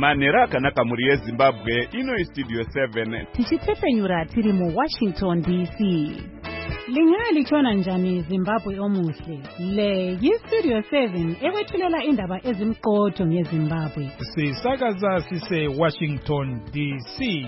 manhero akanaka muri yezimbabwe. Ino Studio 7 tichipfepfenyura tiri muWashington DC. Lingalichona njani Zimbabwe omuhle? Le yiStudio 7 ewethulela indaba ezimqotho ngeZimbabwe. Sisakaza sise Washington DC.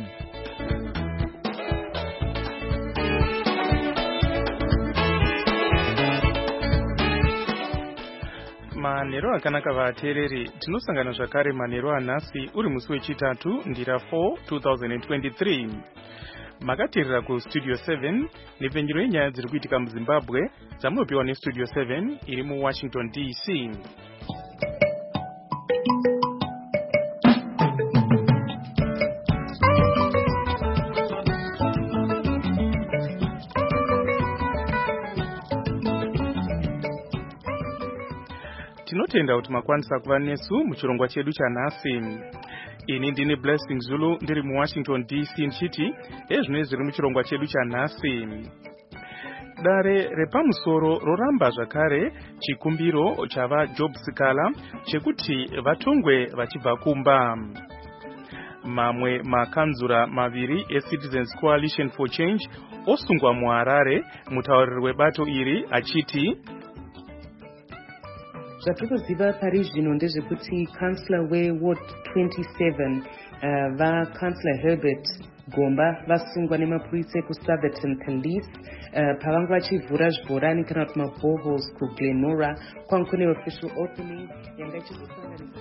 Manhero akanaka vateereri, tinosangana zvakare manhero anhasi uri musi wechitatu ndira 4 2023. Makateerera kuStudio 7 nepfenyuro yenyaya dziri kuitika muZimbabwe dzamunopiwa neStudio 7 iri muWashington DC. Tinotenda kuti makwanisa kuva nesu muchirongwa chedu chanhasi. Ini ndini Blessing Zulu ndiri muWashington DC ndichiti ezvino zviri muchirongwa chedu chanhasi. Dare repamusoro roramba zvakare chikumbiro chava Job Sikala chekuti vatongwe vachibva kumba. Mamwe makanzura maviri eCitizens Coalition for Change osungwa muHarare, mutauriri webato iri achiti zvatinoziva pari zvino ndezvekuti kansula weWard 27 vaKansula Herbert Gomba vasungwa nemapurisa kuSoutherton Police pavanga vachivhura zvibhorani kana kuti maboreholes kuGlenora kwanga kune official opening yanga ichizosanganisa.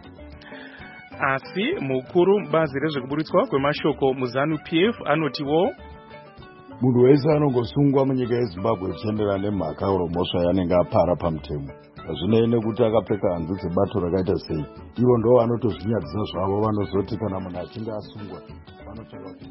Asi mukuru mubazi rezvekuburitswa kwemashoko muZANU-PF anotiwo munhu wese anongosungwa munyika yeZimbabwe zvichienderana nemhaka uromosva yanenge apara pamutemo. Zvine nekuti akapfeka hanzu dzebato rakaita sei. Ivo ndo vanotozvinyadzisa zvavo, vanozoti kana munhu achinge asungwa vanotsvaka kuti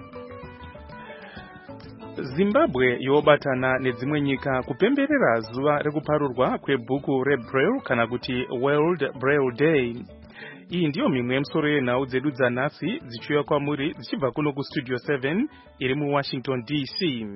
Zimbabwe yobatana nedzimwe nyika kupemberera zuva rekuparurwa kwebhuku reBraille kana kuti World Braille Day. Iyi ndiyo mimwe yemisoro yenhau dzedu dzanhasi dzichiuya kwamuri dzichibva kuno kuStudio 7 iri muWashington DC.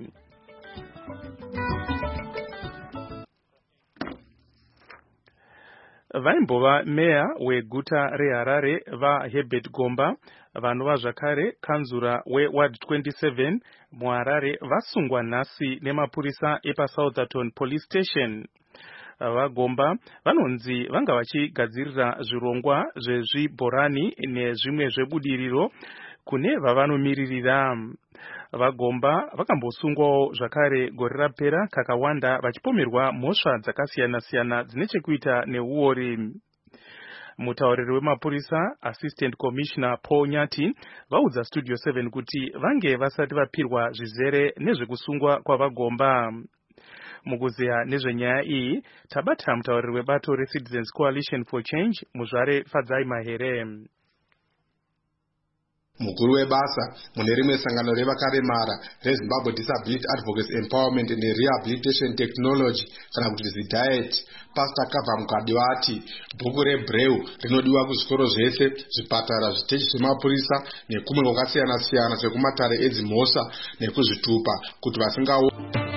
Vaimbova meya weguta reHarare vaHerbert Gomba vanova zvakare kanzura weWard 27 muHarare vasungwa nhasi nemapurisa epaSoutherton Police Station. VaGomba vanonzi vanga vachigadzirira zvirongwa zvezvibhorani nezvimwe zvebudiriro kune vavanomiririra. VaGomba vakambosungwawo zvakare gore rapera kakawanda vachipomerwa mhosva dzakasiyana-siyana dzine chekuita neuori. Mutauriri wemapurisa Assistant Commissioner Paul Nyati vaudza Studio 7 kuti vange vasati vapirwa zvizere nezvekusungwa kwavaGomba. Mukuzeya nezvenyaya iyi tabata mutauriri webato reCitizens Coalition for Change Muzvare Fadzai Mahere. Mukuru webasa mune rimwe sangano revakaremara reZimbabwe Disability Advocacy Empowerment and Rehabilitation Technology kana kuti ZDIET, Pastor Kavha Mukadi vati bhuku reBraille rinodiwa kuzvikoro zvese, zvipatara, zviteshi zvemapurisa nekumwe kwakasiyana-siyana sekumatare edzimhosva nekuzvitupa kuti vasingawo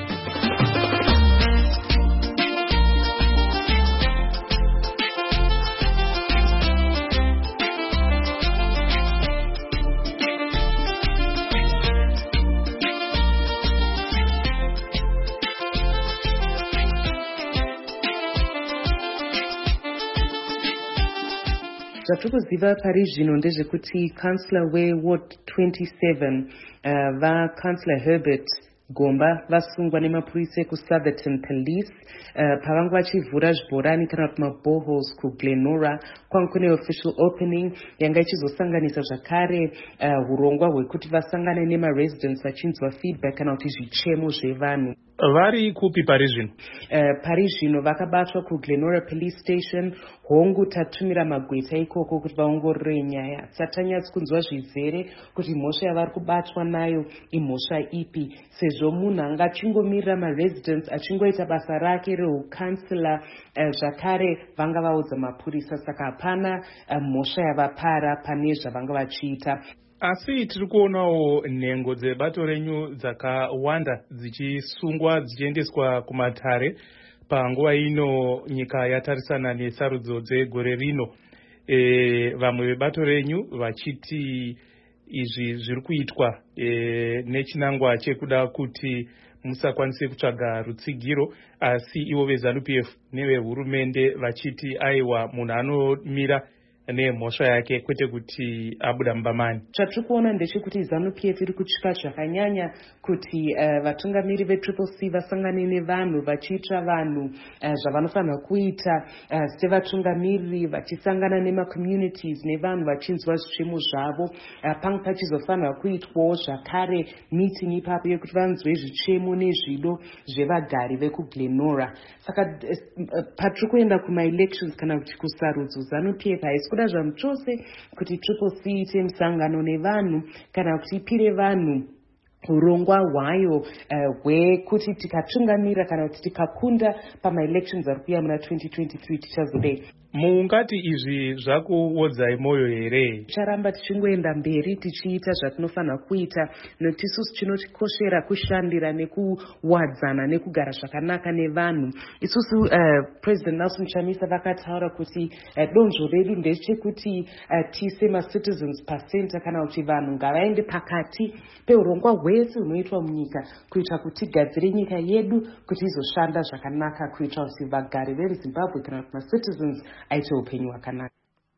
zvatinoziva pari zvino ndezvekuti kansula weWard 27 vaKansula Herbert Gomba vasungwa nemapurisa kuSoutherton Police pavanga vachivhura zvibhorani kana kuti maboreholes kuGlenora kwanga kune official opening yanga ichizosanganisa zvakare urongwa hwekuti vasangane nemaresidents vachinzwa feedback kana kuti zvichemo zvevanhu. Vari kupi pari zvino? Pari zvino vakabatwa kuGlenora Police Station. Hongu tatumira magweta ikoko kuti vaongorore nyaya. Tisatanyatsi kunzwa zvizere kuti mhosva yavari kubatwa nayo imhosva ipi, sezvo munhu anga achingomirira maresidents achingoita basa rake reukansula zvakare vanga vaudza mapurisa, saka hapana mhosva yavapara pane zvavanga vachiita. Asi tiri kuonawo nhengo dzebato renyu dzakawanda dzichisungwa dzichiendeswa kumatare panguva ino nyika yatarisana nesarudzo dzegore rino. vamwe vebato renyu vachiti izvi zviri kuitwa nechinangwa chekuda kuti musakwanise kutsvaga rutsigiro, asi ivo veZANU-PF nevehurumende vachiti aiwa munhu anomira nemhosva yake kwete kuti abuda mubamani. Chatiri kuona ndechekuti ZANU-PF iri kutyika zvakanyanya kuti vatungamiri vetriple C vasangane nevanhu vachiita vanhu zvavanofanira kuita sevatungamiri, vachisangana nemacommunities nevanhu vachinzwa zvichemo zvavo. Pange pachizofanira kuitwawo zvakare meeting ipapo yekuti vanzwe zvichemo nezvido zvevagari vekuGlenora. Saka patiri kuenda kuma-elections kana kuti kusarudzo, ZANU-PF haisi kuda zvamu chose kuti triple C ite musangano nevanhu kana kuti ipire vanhu urongwa hwayo hwekuti tikatungamira kana kuti tikakunda pama-elections ari kuuya muna 2023 tichazodei. Mungati izvi zvakuodzai mwoyo here? Ticharamba tichingoenda mberi tichiita zvatinofanira kuita, nokuti isusu chinotikoshera kushandira nekuwadzana nekugara zvakanaka nevanhu. Isusu President Nelson Chamisa vakataura kuti donzvo redu ndechekuti tiise ma-citizens pacenter, kana kuti vanhu ngavaende pakati peurongwa hwese hunoitwa munyika kuita kuti tigadzire nyika yedu kuti izoshanda zvakanaka, kuita kuti vagari vemuZimbabwe kana kuti ma-citizens aite upenyu hwakanaka.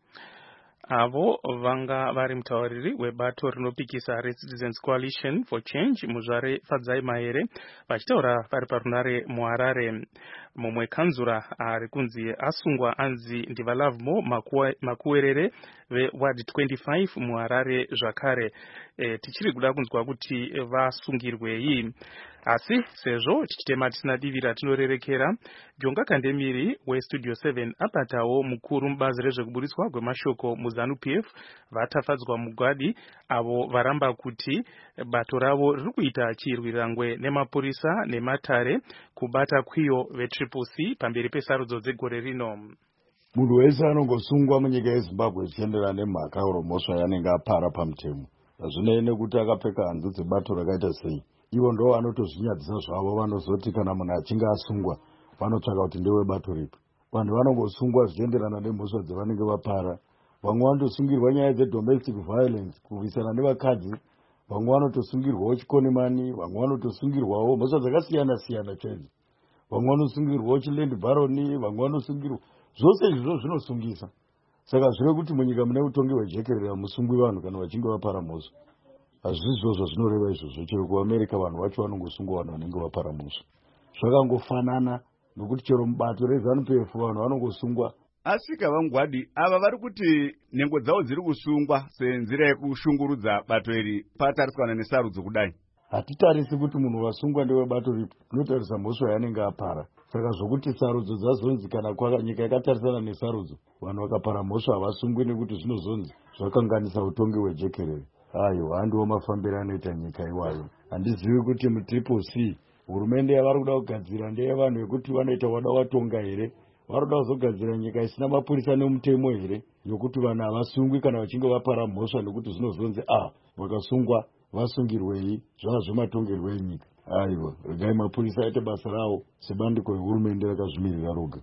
Avo vanga vari mutauriri webato rinopikisa reCitizens Coalition for Change muzvare Fadzai Mahere vachitaura vari parunare muHarare. Mumwe kanzura ari kunzi asungwa anzi Ndivalavmo Makuwerere veWard 25 muHarare zvakare. Tichiri kuda kunzwa kuti vasungirwei, asi sezvo tichitema tisina divi ratinorerekera, Jonga Kandemiri weStudio 7 abatawo mukuru mubazi rezvekuburiswa kwemashoko muZANU-PF vatafadzwa mugwadi, avo varamba kuti bato ravo riri kuita chirwirangwe nemapurisa nematare kubata kwiyo vetriple C pamberi pesarudzo dzegore rino. Munhu wese anongosungwa munyika yeZimbabwe zvichienderana nemhaka uromosva yanenge apara pamutemo. Hazvinei nekuti akapfeka hanzu dzebato rakaita sei. Ivo ndo vanotozvinyadzisa zvavo, vanozoti kana munhu achinge asungwa vanotsvaka kuti ndewe bato ripi. Vanhu vanongosungwa zvichienderana nemhosva dzavanenge vapara. Vamwe vanotosungirwa nyaya dzedomestic violence, kurwisana nevakadzi. Vamwe vanotosungirwawo chikonimani, vamwe vanotosungirwawo mhosva dzakasiyana siyana chaizvo. Vamwe vanosungirwawo chiland baroni, vamwe vanosungirwa. Zvose izvozvo zvinosungisa. Saka zviri kuti munyika mune utongi hwejekerera musungwi vanhu kana vachinge vapara mhosva. Hazvisi izvozvo zvinoreva izvozvo, chero kuAmerica vanhu vacho vanongosungwa vanhu vanenge vapara mhosva. Zvakangofanana nokuti chero mubato reZANU-PF vanhu vanongosungwa. Asvika vamugwadi ava vari kuti nhengo dzavo dziri kusungwa senzira yekushungurudza bato iri patariswana nesarudzo kudai. Hatitarisi kuti munhu wasungwa ndewebato ripi, tinotarisa mhosva yanenge apara. Saka zvokuti sarudzo dzazonzi kana nyika yakatarisana nesarudzo vanhu vakapara mhosva havasungwi nekuti zvinozonzi zvakanganisa utongi hwejekerere. Aiwa, handiwo mafambiro anoita nyika iwayo. Handizivi kuti mutriple C hurumende yavari kuda kugadzira ndeyevanhu vekuti vanoita wada watonga here, vari kuda kuzogadzira nyika isina mapurisa nemutemo here, nokuti vanhu havasungwi kana vachinge vapara mhosva nekuti zvinozonzi vakasungwa vasungirwei, zvazvematongerwo enyika. Aiwa, regai mapurisa aite basa rawo sebandiko rehurumende rakazvimirira roga.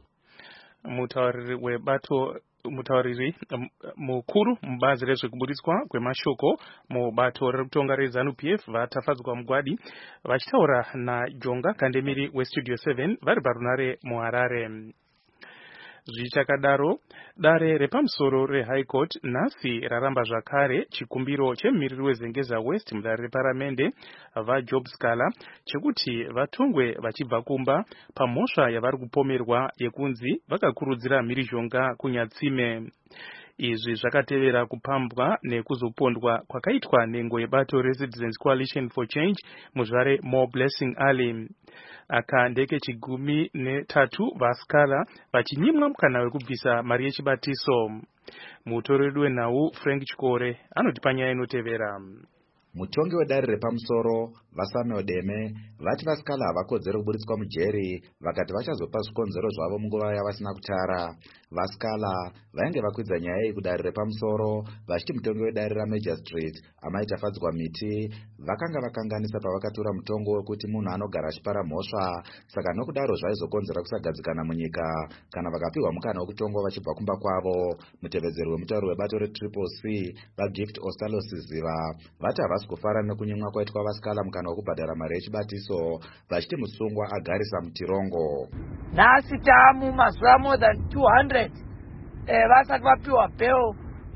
Mutauriri mukuru mubazi rezvekuburiswa kwemashoko mubato rekutonga reZANU-PF vatafadzwa mugwadi vachitaura naJonga Kandemiri weStudio 7 vari parunare muHarare. Zvichakadaro, dare repamusoro reHigh Court nhasi raramba zvakare chikumbiro chemumiriri weZengeza West mudare reparamende vaJob Scala chekuti vatongwe vachibva kumba pamhosva yavari kupomerwa yekunzi vakakurudzira mhirizhonga kunyatsime. Izvi zvakatevera kupambwa nekuzopondwa kwakaitwa nhengo yebato reCitizens Coalition for Change muzvare More Blessing Alley. Aka ndeke chigumi netatu vaScala vachinyimwa mukana wekubvisa mari yechibatiso. Mutori wedu wenhau Frank Chikore anoti panyaya inotevera. Mutongi wedare repamusoro vaSamuel Deme vati vasikala havakodzeri kuburitswa mujeri, vakati vachazopa zvikonzero zvavo munguva yavasina kutara. Vasikala vainge vakwidza nyaya iyi kudare repamusoro vachiti mutongi wedare raMajor Street amaita Fadzwa Miti vakanga vakanganisa pavakatura mutongo wekuti munhu anogara achipara mhosva, saka nokudaro zvaizokonzera kusagadzikana munyika kana vakapiwa mukana wekutongwa vachibva kumba kwavo. Mutevedzeri wemutauri webato reCCC vaGift Ostalosiziva vati havasi kufara nekunyimwa kwaitwa vasikala mukana wekubhadhara mari yechibatiso, vachiti musungwa agarisa mutirongo. Nhasi tamu mazuva more than 200 vasati vapiwa bail.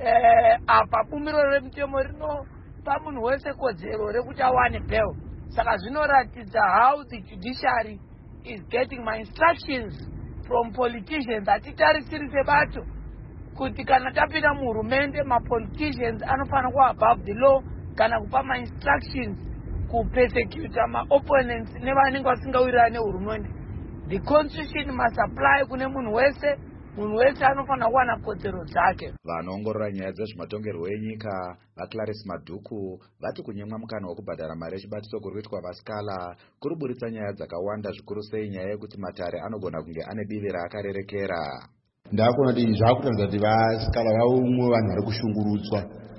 Apa bumbiro remutemo rinopa munhu wese kodzero rekuti awane bail. Saka zvinoratidza how the judiciary is getting my instructions from politicians. Hatitarisiri sebato kuti kana tapinda muhurumende mapoliticians anofanira kuva above the law kana kupa ma-instructions kupersecute ma-opponents nevanenge vasingawirirani nehurumende. The constitution must apply kune munhu wese anofanira kuwana kodzero dzake. Vanoongorora nyaya dzezvematongerwo enyika vaClarice Madhuku vati kunyimwa mukana wekubhadhara mari yechibatiso kuri kuitwa vasikala kuriburitsa nyaya dzakawanda, zvikuru sei nyaya yekuti matare anogona kunge ane divi raakarerekera. Ndakuona kuti zvakutanza kuti vasikala vaumwe vanhu vari kushungurudzwa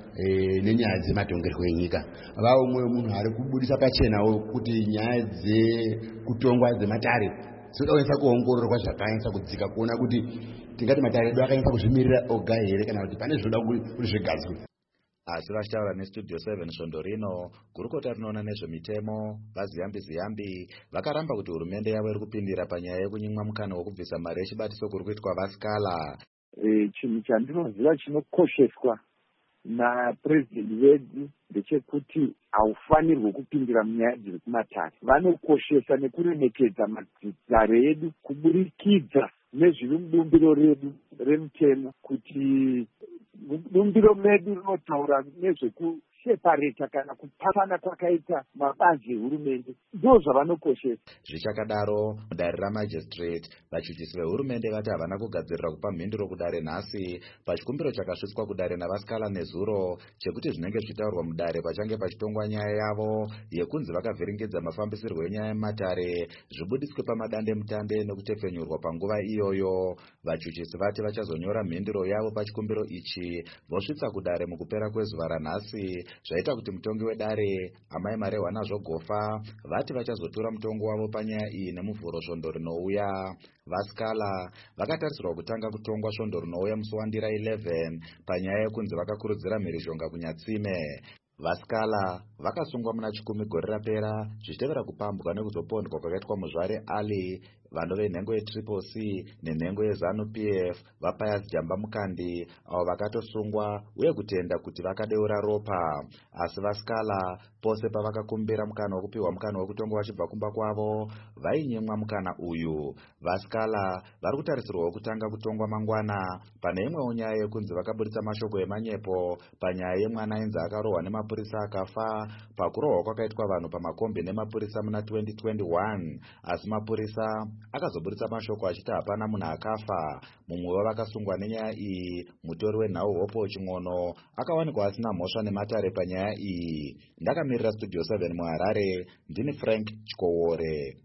nenyaya dzematongerwo enyika. Vaumwe munhu ari kubudisa pachenawo kuti nyaya dzekutongwa dzematare dzinoda kuongororwa zvakanyatsa kudzika kuona kuti tingati matare edu akanyatsa kuzvimirira oga here kana kuti pane zvoda kuti zvigadzwe. Asi vachitaura neStudio 7 svondo rino, gurukota rinoona nezvemitemo vaZiyambi vakaramba kuti hurumende yavo iri kupindira panyaya yekunyimwa mukana wekubvisa mari yechibatiso kuri kuitwa vasikala. Chinhu chandinoziva chinokosheswa napurezidendi wedu ndechekuti haufanirwi kupindira munyaya dziri kumatare. Vanokoshesa nekuremekedza matare edu kuburikidza nezviri mubumbiro redu remutemo, kuti bumbiro medu rinotaura nezvekushepareta kana kupatana kwakaita mabazi ehurumende, ndo zvavanokoshesa. Zvichakadaro mudare raMajor Street vachichisi vehurumende vati havana kugadzirira kupa mhinduro kudare nhasi pachikumbiro chakasvitswa kudare navasikala nezuro chekuti zvinenge zvichitaurwa mudare pachange pachitongwa nyaya yavo yekunzi vakavhiringidza mafambisirwo enyaya yematare zvibuditswe pamadande mutande nekutepfenyurwa panguva iyoyo. Vachuchisi vati vachazonyora mhinduro yavo pachikumbiro ichi vosvitsa kudare mukupera kwezuva ranhasi, zvaita kuti mutongi wedare amai Marehwana Zvogofa vati vachazotura mutongo wavo panyaya iyi nemuvhuro svondo rinouya. Vasikala vakatarisirwa kutanga kutongwa svondo rinouya musi waNdira 11 panyaya yekunzi vakakurudzira mhirizhonga kunyatsime. Vasikala vakasungwa muna chikumi gore rapera zvichitevera kupambwa nekuzopondwa kwakaitwa muzvare Ali, vanhu venhengo yeCCC nenhengo yeZANU-PF vaPius Jamba Mukandi avo vakatosungwa uye kutenda kuti vakadeura ropa. Asi vasikala pose pavakakumbira mukana wekupiwa mukana wekutongwa vachibva kumba kwavo vainyimwa mukana uyu. Vasikala vari kutarisirwawo kutanga kutongwa mangwana pane imwewo nyaya yekunzi vakaburitsa mashoko emanyepo panyaya yemwana ainzi akarohwa nemapurisa akafa pakurohwa kwakaitwa vanhu pamakombi nemapurisa muna 2021, asi mapurisa akazoburitsa mashoko achiti hapana munhu akafa. Mumwe wavakasungwa nenyaya iyi, mutori wenhau Hopo Ching'ono, akawanikwa asina mhosva nematare panyaya iyi. Ndakamirira Studio 7 muHarare, ndini Frank Chikowore.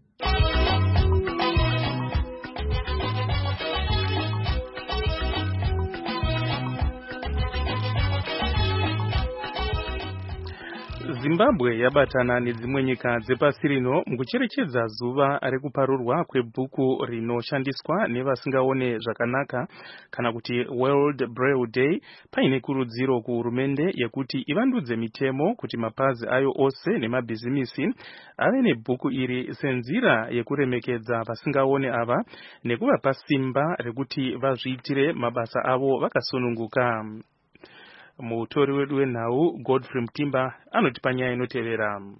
Zimbabwe yabatana nedzimwe nyika dzepasi rino mukucherechedza zuva rekuparurwa kwebhuku rinoshandiswa nevasingaone zvakanaka kana kuti World Braille Day, paine kurudziro kuhurumende yekuti ivandudze mitemo kuti mapazi ayo ose nemabhizimisi ave nebhuku iri senzira yekuremekedza vasingaone ava nekuvapa simba rekuti vazviitire mabasa avo vakasununguka. Mutori wedu wenhau Godfrey Mtimba anoti panyaya inotevera.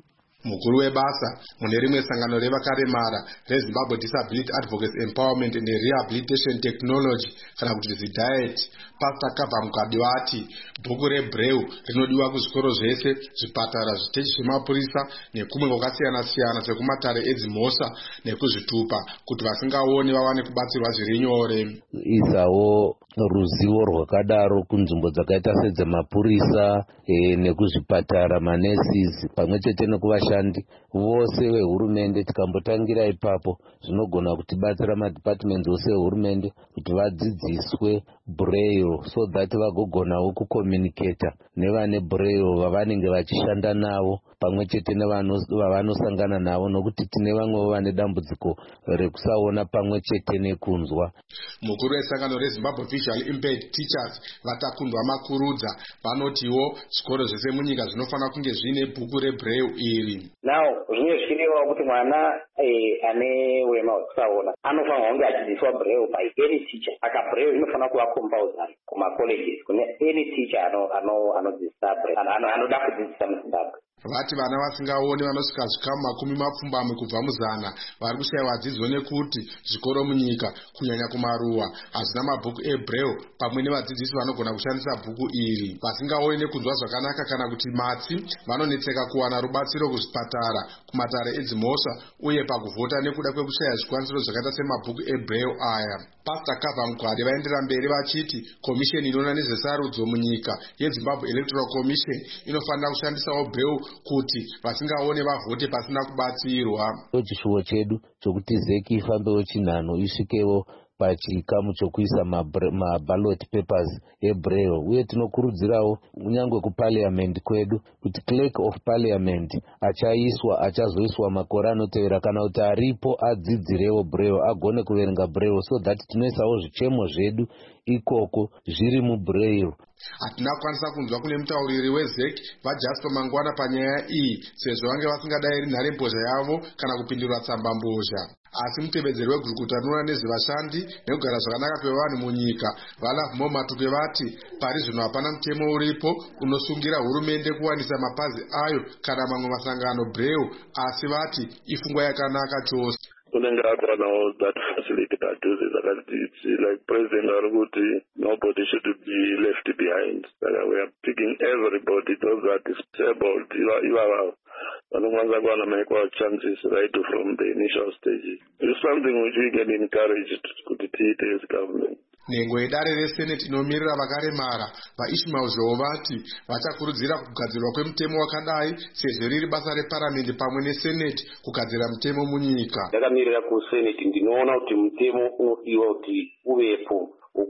Mukuru webasa mune rimwe sangano revakaremara reZimbabwe Disability Advocacy Empowerment and Rehabilitation Technology kana kuti ZIDAET, Pastor Kavha Mukadiwati, bhuku reBraille rinodiwa kuzvikoro zvese, zvipatara, zviteshi zvemapurisa nekumwe kwakasiyana-siyana sekumatare edzimhosva nekuzvitupa kuti vasingaoni vawane kubatsirwa zviri nyore. Isawo ruzivo rwakadaro kunzvimbo dzakaita sedzemapurisa nekuzvipatara, manesizi pamwe chete nekuvashandi vose vehurumende. Tikambotangira ipapo zvinogona kutibatsira madhipatimenti ose ehurumende kuti vadzidziswe Braille so that vagogonawo kucommunicata nevane Braille vavanenge vachishanda navo pamwe chete nevavanosangana navo, nokuti tine vamwe vane dambudziko rekusaona pamwe chete nekunzwa. Mukuru wesangano reZimbabwe Visually Impaired Teachers Vatakundwa Makurudza vanotiwo zvikoro zvese munyika zvinofanira kunge zvine bhuku reBraille iri. Now zvine zvichirewa kuti mwana ane urema hwekusaona anofanira kunge achidzidziswa Braille by any teacher. Aka Braille inofanira kuva compulsory kumacolleges kune any teacher anodzidzisa Braille, anoda kudzidzisa muZimbabwe. Vati vana vasingaoni vanosvika zvikamu 20 kubva muzana vari kushayiwa dzidzo nekuti zvikoro munyika kunyanya kumaruwa hazvina mabhuku eBraille pamwe nevadzidzisi vanogona kushandisa bhuku iri. Vasingaoni nekunzwa zvakanaka kana kuti matsi vanonetseka kuwana rubatsiro kuzvipatara, kumatare edzimhosva uye pakuvhota nekuda kwekushaya zvikwanisiro zvakaita semabhuku eBraille aya. Pastor Kavha Mugwadi vaendera mberi vachiti komisheni inoona nezvesarudzo munyika yeZimbabwe Electoral Commission inofanira kushandisawo Braille kuti vasingaone vavhote pasina kubatsirwa. Chishuwo chedu chokuti ZEC ifambewo chinhano isvikewo pachikamu chokuisa maballot papers eBraille, uye tinokurudzirawo kunyangwe kuparliament kwedu kuti clerk of parliament achazoiswa makore anotevera kana kuti aripo adzidzirewo Braille, agone kuverenga Braille, so that tinoisawo zvichemo zvedu ikoko zviri muBraille. Hatina kukwanisa kunzwa kune mutauriri weZEC vaJasper Mangwana panyaya iyi sezvo vange vasingadayiri nharembozha yavo kana kupindura tsambambozha. Asi mutevedzeri wegurukuta rinoona nezvevashandi nekugara zvakanaka kwevanhu munyika vaLove More Matuke vati pari zvino hapana mutemo uripo unosungira hurumende kuwanisa mapazi ayo kana mamwe masangano Braille, asi vati ifungwa yakanaka chose. Unenge akanawo that facility padhuze zakati it's like president arikuti nobody should be left behind. We are picking everybody, those that is disabled, ivava vanokwanisa kuwana maequal chances right from the initial stages. It's something which we can encourage kuti tiite as government. Nhengo yedare reSenate inomirira vakaremara vaIshmael Zhou vati vachakurudzira kugadzirwa kwemutemo wakadai sezvo riri basa reparamende pamwe neSenate kugadzira mutemo munyika. Ndakamirira kuSenate ndinoona kuti mutemo unodiwa kuti uvepo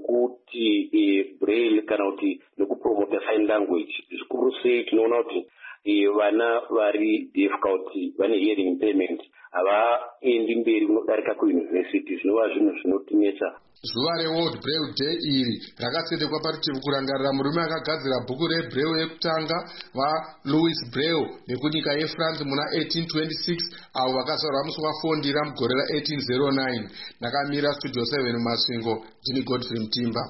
ukuti Braille kana kuti nekupromota sign language. Zvikuru sei tinoona kuti vana vari deaf kuti vane hearing impairment havaendi mberi kunodarika kuuniversity, zvinova zvinhu zvinotinetsa. Zuva reWorld Braille Day iri rakasendekwa parutivi kurangarira murume akagadzira bhuku reBraille yekutanga vaLouis Braille nekunyika yeFrance muna 1826 avo vakasaurwa musi wafondira mugore ra1809. Ndakamira Studio 7 Masvingo, ndini Godfrey Mtimba.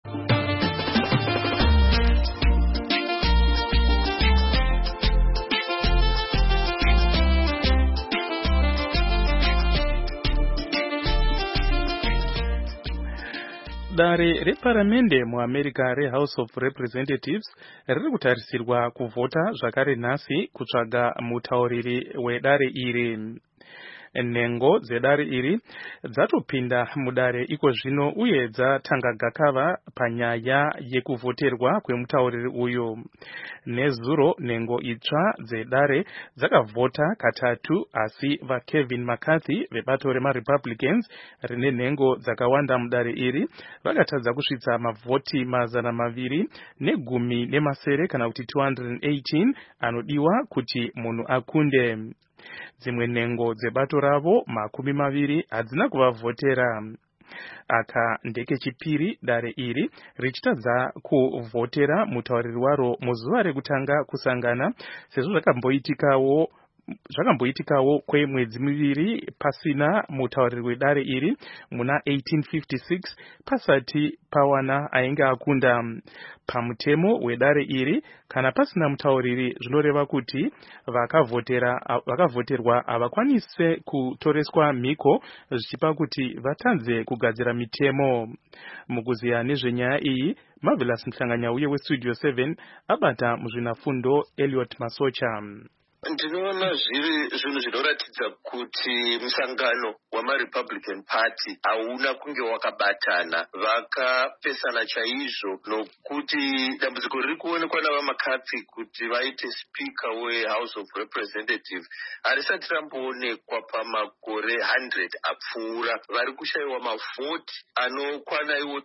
Dare reparamende muAmerica reHouse of Representatives riri kutarisirwa kuvhota zvakare nhasi kutsvaga mutauriri wedare iri. Nhengo dzedare iri dzatopinda mudare iko zvino uye dzatanga gakava panyaya yekuvhoterwa kwemutauriri uyu. Nezuro nhengo itsva dzedare dzakavhota katatu, asi vaKevin McCarthy vebato remaRepublicans rine nhengo dzakawanda mudare iri vakatadza kusvitsa mavhoti 210 kana kuti 218 anodiwa kuti munhu akunde. Dzimwe nhengo dzebato ravo 20 hadzina kuvavhotera. Aka ndekechipiri dare iri richitadza kuvhotera mutauriri waro muzuva rekutanga kusangana, sezvo zvakamboitikawo zvakamboitikawo kwemwedzi miviri pasina mutauriri wedare iri muna 1856 pasati pawana ainge akunda pamutemo wedare iri. Kana pasina mutauriri zvinoreva kuti vakavhoterwa havakwanise kutoreswa mhiko, zvichipa kuti vatanze kugadzira mitemo. Mukuziya nezvenyaya iyi, Marvelous Mhlanganyauye weStudio 7 abata muzvinafundo Elliot Masocha. Ndinoona zviri zvinhu zvinoratidza kuti musangano wamaRepublican Party hauna kunge wakabatana, vakapesana chaizvo, nokuti dambudziko riri kuonekwa navaMcCarthy kuti vaite speaker weHouse of Representatives harisati ramboonekwa pamakore 100 apfuura. Vari kushayiwa mavhoti anokwana iwo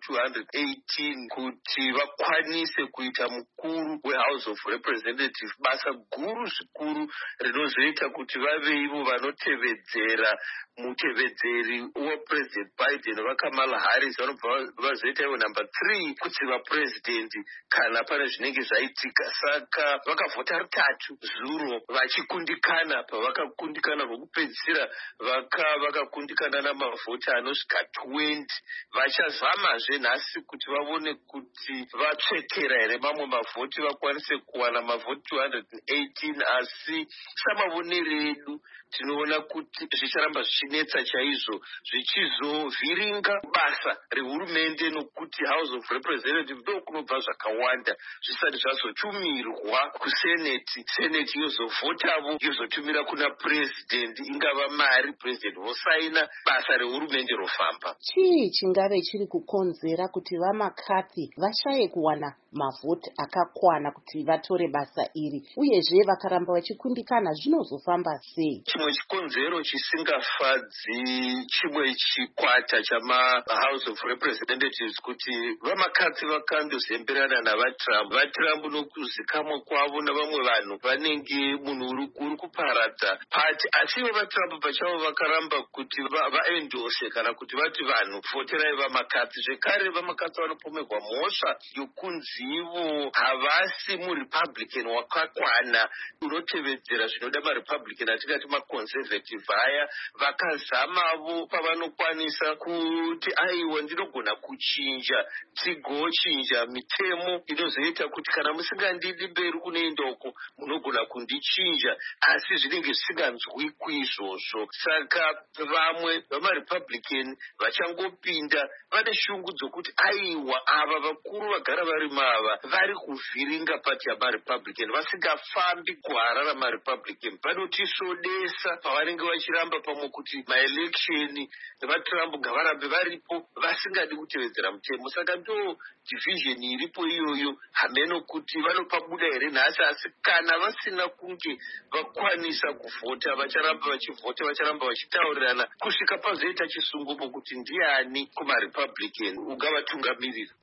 218 kuti vakwanise kuita mukuru weHouse of Representatives, basa guru zvikuru rinozoita kuti vave ivo vanotevedzera mutevedzeri waPresident Biden vaKamala Harris, vanobva vazoita ivo number 3 kutsiva president kana pane zvinenge zvaitika. Saka vakavhota rutatu zuro vachikundikana. Pavakakundikana vokupedzisira vakakundikana namavhoti anosvika 20. Vachazamazve nhasi kuti vaone kuti vatsvekera here mamwe mavhoti vakwanise kuwana mavhoti 218, asi samavonero edu tinoona kuti zvicharamba zvichinetsa chaizvo, zvichizovhiringa basa rehurumende, nokuti House of Representatives ndokunobva zvakawanda zvisati zvazotumirwa kuseneti. Seneti yozovhotavo yozotumira kuna president, ingava mari president vosaina, basa rehurumende rofamba. Chii chingave chiri kukonzera kuti vaMcCarthy vashaye kuwana mavhoti akakwana kuti vatore basa iri, uyezve vakaramba vachikundikana zvinozofamba sei? Chimwe chikonzero chisingafadzi chimwe chikwata chamaHouse of Representatives kuti vaMcCarthy vakandozemberana navaTrump. VaTrump nokuzikamwa kwavo navamwe vanhu vanenge munhu uri kuparadza pati, asi ivo vaTrump pachavo vakaramba kuti vaendose kana kuti vati vanhu voterai vaMcCarthy. Zvekare vaMcCarthy vanopomerwa mhosva yokunzi ivo havasi muRepublican wakakwana unotevedzera zvinoda maRepublican atingati maconservative aya. Vakazamavo pavanokwanisa kuti aiwa ndinogona kuchinja tigochinja mitemo inozoita kuti kana musingandidi mberi kunoendako munogona kundichinja, asi zvinenge zvisinganzwikwi izvozvo. Saka vamwe vamaRepublican vachangopinda vane shungu dzokuti aiwa ava vakuru vagara vari mava vari kuvhiringa pati yamaRepublican, vasingafambi gwara ramaRepublican, vanotisodesa pavanenge vachiramba pamwe kuti maelection vaTrump ngavarambe varipo vasingadi kutevedzera mutemo. Saka ndo division iripo iyoyo, hameno kuti vanopabuda here nhasi, asi kana vasina kunge vakwanisa kuvhota vacharamba vachivhota, vacharamba vachitaurirana kusvika pazoita chisungumo kuti ndiani kumaRepublican ungavatungamirira.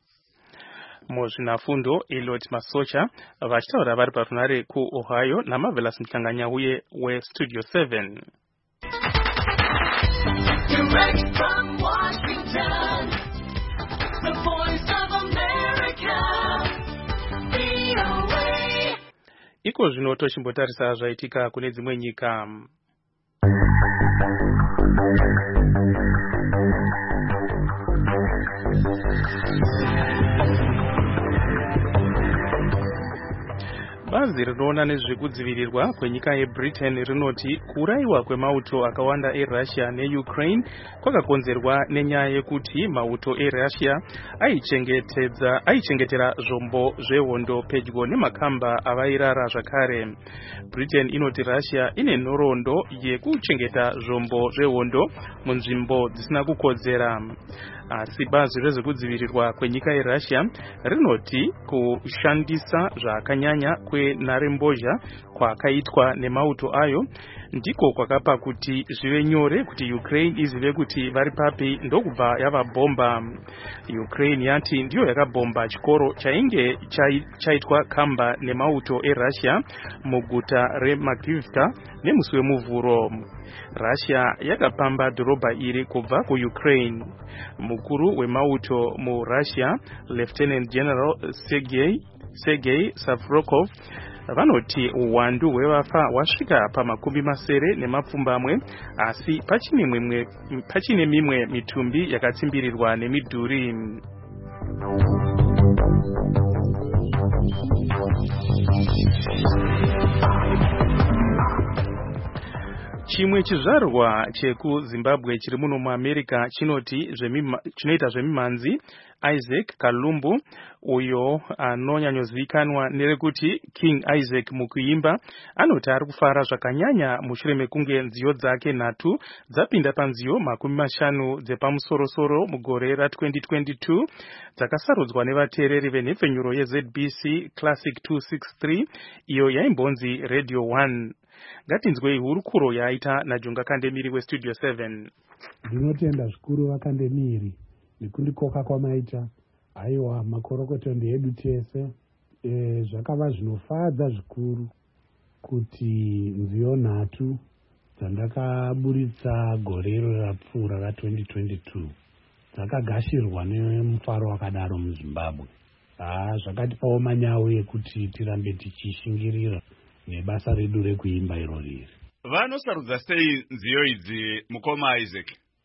Muzvinafundo Elliot Masocha vachitaura vari parunare kuOhio naMarvelous Mhlanganyauye weStudio 7. Direct from Washington, the voice of America, VOA. Iko zvino tochimbotarisa zvaitika kune dzimwe nyika. Bazi rinoona nezvekudzivirirwa kwenyika yeBritain rinoti kuraiwa kwemauto akawanda eRussia neUkraine kwakakonzerwa nenyaya yekuti mauto eRussia aichengetera zvombo zvehondo pedyo nemakamba avairara zvakare. Britain inoti Russia ine nhoroondo yekuchengeta zvombo zvehondo munzvimbo dzisina kukodzera. Asi bazi rezvekudzivirirwa kwenyika yeRussia rinoti kushandisa zvakanyanya kwenharembozha kwakaitwa nemauto ayo ndiko kwakapa kuti zvive nyore kuti Ukraine izive kuti vari papi ndokubva yavabhomba. Ukraine yati ndiyo yakabhomba chikoro chainge chaitwa kamba nemauto eRussia muguta reMakivka nemusi wemuvhuro. Russia yakapamba dhorobha iri kubva kuUkraine. Mukuru wemauto muRussia, Lieutenant General Sergei Savrokov, vanoti uwandu hwevafa hwasvika pa20 asi pachine mimwe mitumbi yakatsimbirirwa nemidhuri. Chimwe chizvarwa chekuZimbabwe chiri muno muAmerica chinoita zvemimhanzi Isaac Kalumbu, uyo anonyanyozivikanwa nerekuti King Isaac mukuimba, anoti ari kufara zvakanyanya mushure mekunge nziyo dzake 3 dzapinda panziyo 50 dzepamusorosoro mugore ra2022 dzakasarudzwa nevateereri venhepfenyuro yeZBC Classic 263 iyo yaimbonzi Radio 1. Ngatinzwei hurukuro yaita naJunga Kandemiri weStudio 7. Ndinotenda zvikuru vaKandemiri nekundikoka kwamaita. Aiwa, makorokoto edu tese. Zvakava zvinofadza zvikuru kuti nziyo 3 dzandakaburitsa gorero rapfuura ra2022 dzakagashirwa nemufaro wakadaro muZimbabwe. Zvakatipawo manyawu ekuti tirambe tichishingirira nebasa redu rekuimba iroriri. Vanosarudza sei nziyo idzi mukoma Isaac?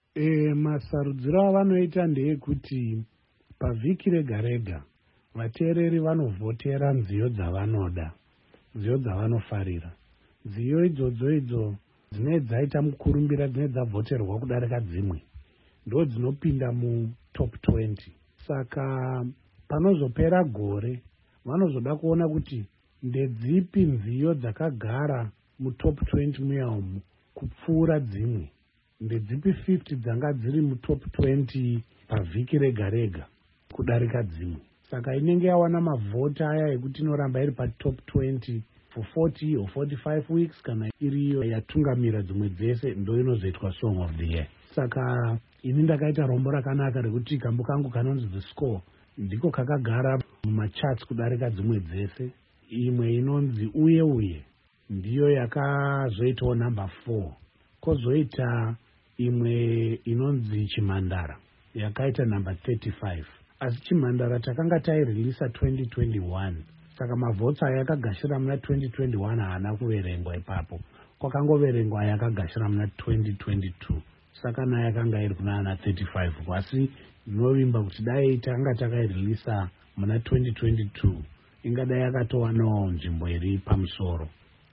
Masarudziro avanoita ndeyekuti pavhiki rega rega vateereri vanovhotera nziyo dzavanoda, nziyo dzavanofarira. Nziyo idzo dzine dzaita mukurumbira, dzine dzavhoterwa kudarika dzimwe, ndo dzinopinda muTop 20. Saka panozopera gore vanozoda kuona kuti ndedzipi nziyo dzakagara muTop 20 muya umu kupfuura dzimwe, ndedzipi 50 dzanga dziri muTop 20 pavhiki rega rega kudarika dzimwe. Saka inenge yawana mavhota aya ekuti inoramba iri paTop 20 for 40 or 45 weeks, kana iriyo yatungamira dzimwe dzese ndo inozoitwa Song of the Year. Saka ini ndakaita rombo rakanaka rekuti kambo kangu kanonzi The Score ndiko kakagara mumacharts kudarika dzimwe dzese. Imwe inonzi uye ndiyo yakazoitawo number 4. Kozoita imwe inonzi Chimandara yakaita number 35. Asi Chimandara takanga taireleasa 2021. Saka mavhotsi aya yakagashira muna 2021 haana kuverengwa ipapo. Kwakangoverengwa yakagashira muna 2022. Saka nayo yakanga iri kuna ana 35. Asi ndinovimba kuti dai tanga takaireleasa muna 2022 ingadai yakatowanawo nzvimbo iri pamusoro.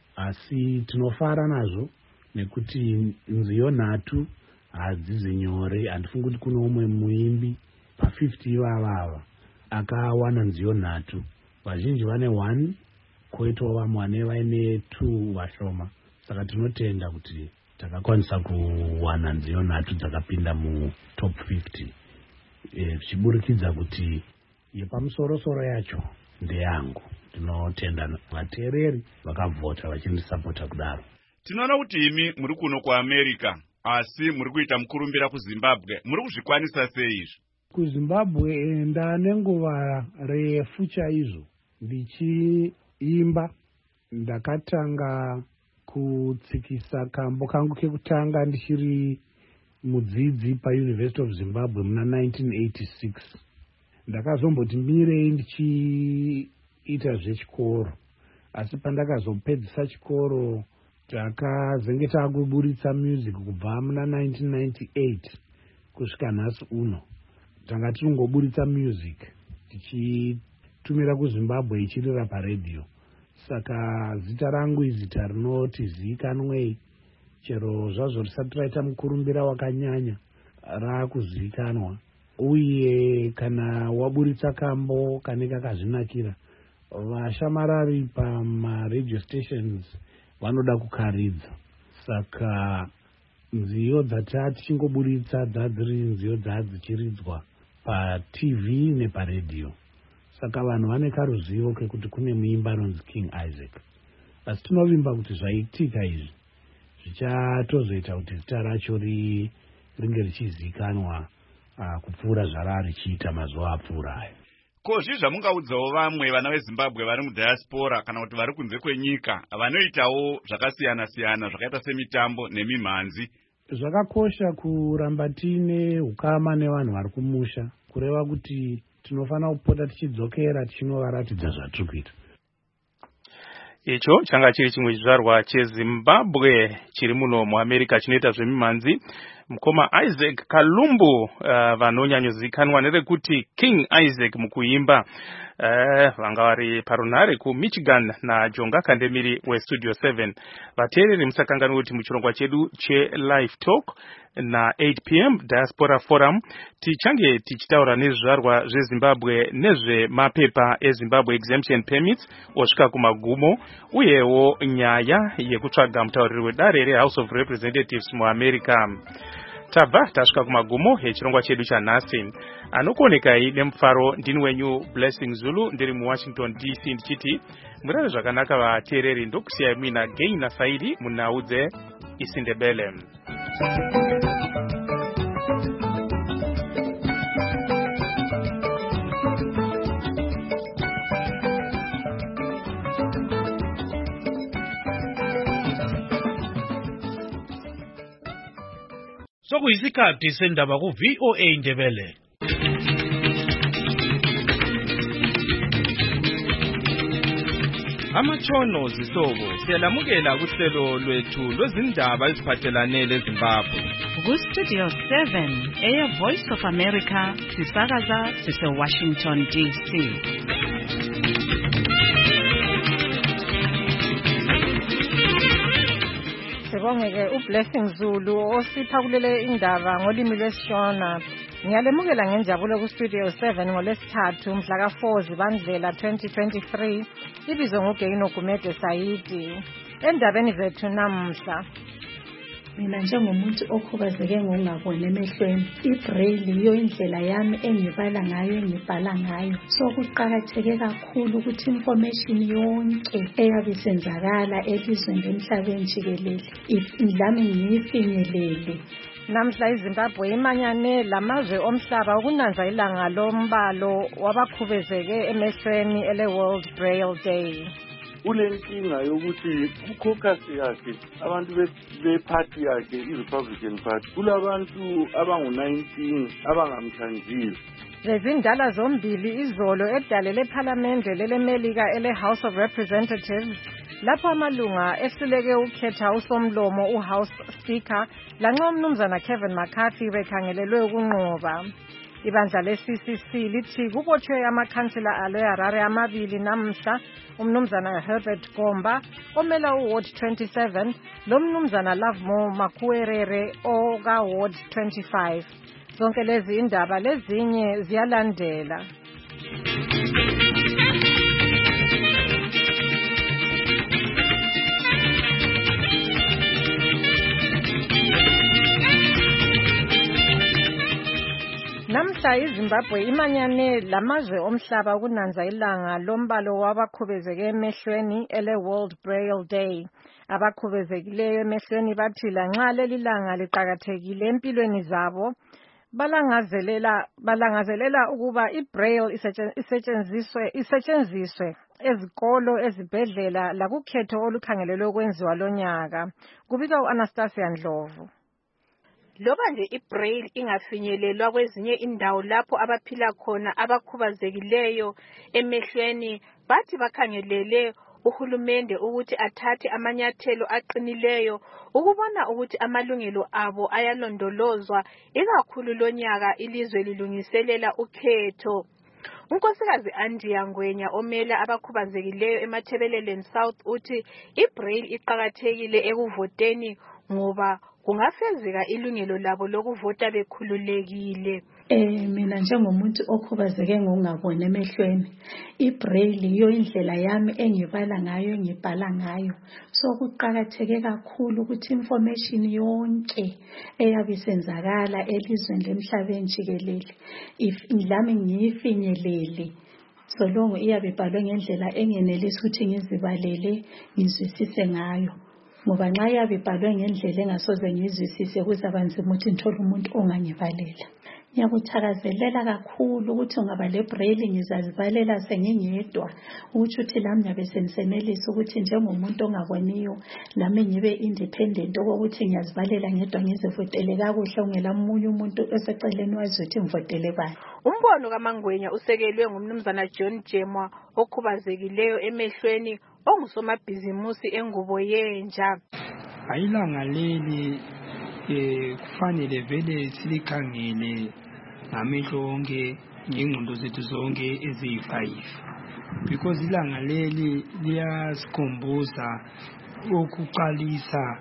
Asi tinofara nazvo nekuti nziyo 3 hadzizi nyore. Handifungi kuti kuno umwe muimbi pa50 ivava akawana nziyo 3. Vazhinji vane 1, koitawo vamwe vaine 2 vashoma. Saka tinotenda kuti takakwanisa kuwana nziyo 3 dzakapinda muTop 50, zvichiburikidza kuti yepamusorosoro yacho ndeyangu. Tinotenda vateereri vakavhota vachindisapota kudaro. Tinoona kuti imi muri kuno kuAmerica asi muri kuita mukurumbira kuZimbabwe. Muri kuzvikwanisa sei izvi? KuZimbabwe ndane nguva refu chaizvo ndichiimba. Ndakatanga kutsikisa kambo kangu kekutanga ndichiri mudzidzi paUniversity of Zimbabwe muna 1986. Ndakazomboti mirei ndichiita zvechikoro, asi pandakazopedzisa chikoro takazenge takuburitsa music kubva muna 1998 kusvika nhasi uno. Tanga tiringoburitsa music tichitumira kuZimbabwe ichirira paredhiyo. Saka zita rangu izita rinoti zikanwei, chero zvazvo risati raita mukurumbira wakanyanya raakuzivikanwa. Uye kana waburitsa kambo kanenge kakazvinakira, vashamarari pamaradio stations vanoda kukaridza. Saka nziyo dzatichingoburitsa dzadziri nziyo dzadzichiridzwa paTV neparedhiyo. Saka vanhu vane karuzivo kekuti kune muimba anonzi King Isaac. Asi tinovimba kuti zvaitika izvi zvichatozoita kuti zita racho ringe richizivikanwa kupfuura zvarari richiita mazuva apfuura aya. Ko zvizva mungaudzawo vamwe vana veZimbabwe vari mudiaspora kana kuti vari kunze kwenyika vanoitawo zvakasiyana-siyana zvakaita semitambo nemimhanzi? Zvakakosha kuramba tiine ukama nevanhu vari kumusha, kureva kuti tinofanira kupota tichidzokera tichinovaratidza zvatiri kuita. icho changa chiri chimwe chizvarwa chezimbabwe chiri muno muamerica chinoita zvemimanzi. Mukoma Isaac Kalumbu vanonyanyozikanwa nerekuti King Isaac mukuimba vanga vari parunhare kuMichigan naJonga Kandemiri weStudio 7. Vateereri musakanganwa kuti muchirongwa chedu cheLive Talk na 8 p.m. Diaspora Forum tichange tichitaura nezvizvarwa zveZimbabwe nezvemapepa eZimbabwe Exemption Permits osvika kumagumo, uyewo nyaya yekutsvaga mutauriri wedare reHouse of Representatives muAmerica. Tabva tasvika kumagumo echirongwa chedu chanhasi. Anokuonekai nemufaro ndini wenyu Blessing Zulu ndiri muWashington DC ndichiti murare zvakanaka vateereri, ndokusiyai muina Gaina Saidi munhau dzeIsindebele. Sokuyisikhathi sendaba ku-VOA Indebele. Amatshono zihlobo siyalamukela kuhlelo lwethu lwezindaba eziphathelane leZimbabwe. Ku-Studio 7 eyeVoice of America sisakaza sise-Washington DC. Sibongeke uBlessing Zulu osipha kulele indaba ngolimi lwesiShona. Ngiyalemukela ngenjabulo ku-Studio 7 ngolesithathu mhla ka-4 Zibandlela 2023. Ibizo nguGeino Gumede Saidi. Endabeni zethu namhla, mina njengomuntu okhubazeke ngokungaboni emehlweni, ibraille yiyo indlela yami engibala ngayo, engibhala ngayo. So kuqakatheke kakhulu ukuthi information yonke eyabe isenzakala elizweni lemhlabeni jikelele lami ngiyifinyelele. namhla iZimbabwe imanyane lamazwe omhlaba ukunanza ilanga lombalo wabakhubezeke emehlweni ele-World Braille Day. Kulenkinga yokuthi ku-caucus yakhe abantu beparty yakhe i-Republican Party kulabantu abangu-19 abangamthandiyo. Lezindala zombili izolo edale lephalamende lelemelika ele-House of Representatives lapho amalunga ehluleke ukhetha usomlomo uHouse Speaker lanxa umnumzana Kevin McCarthy bekhangelelwe ukunqoba. Ibandla le-CCC lithi kubotshwe amakhansila alo eHarare amabili namhla, umnumzana Herbert Gomba omela uWard 27 lomnumzana Lovemore Makuwerere oka-Ward 25. Zonke lezi indaba lezinye ziyalandela. Namhla iZimbabwe imanyane lamazwe omhlaba ukunanza ilanga lombalo wabakhubezeke emehlweni ele-World Braille Day. Abakhubezekileyo emehlweni bathi lanxa leli langa liqakathekile empilweni zabo, balangazelela ukuba iBraille isetshenziswe ezikolo, ezibhedlela lakukhetho olukhangelelwe ukwenziwa lonyaka. Kubika u-Anastasia Ndlovu. Loba nje iBraille ingafinyelelwa kwezinye indawo lapho abaphila khona abakhubazekileyo emehlweni, bathi bakhangelele uhulumende ukuthi athathe amanyathelo aqinileyo ukubona ukuthi amalungelo abo ayalondolozwa, ikakhulu lonyaka ilizwe lilungiselela ukhetho. Unkosikazi Andia Ngwenya omela abakhubazekileyo eMathebeleleni South uthi iBraille iqakathekile ekuvoteni ngoba kungafezeka ilungelo labo lokuvota bekhululekile. Mina njengomuntu okhubazeke ngokungaboni emehlweni, iBraille yiyo indlela yami engibala ngayo, engibhala ngayo. So kuqakatheke kakhulu ukuthi information yonke eyabe isenzakala elizweni lemhlabeni jikelele lami ngiyifinyelele. So longo iyabe ibhalwe ngendlela engenelisi ukuthi ngizibalele, ngizwisise ngayo. Ngoba nxa yabe ibhalwe ngendlela engasoze ngizwisise kuzaba nzima ukuthi ngithole umuntu ongangibalela. Ngiyakuthakazelela kakhulu ukuthi ungaba leBraille ngizazibalela sengingedwa, ukuthi lami ngiyabe sengisenelisa ukuthi njengomuntu ongaboniyo lami ngibe independent ukuthi ngiyazibalela ngedwa ngizivotele kakuhle ungela munye umuntu oseceleni wazi ukuthi ngivotele bani. Umbono kaMangwenya usekelwe ngumnumzana John Jemwa okhubazekileyo emehlweni ongusomabhizimusi engubo yenja. Ayilanga leli kufanele vele silikhangele ngamehlo onke ngengqondo zethu zonke eziyi-5 because ilanga leli liyasikhumbuza ukuqalisa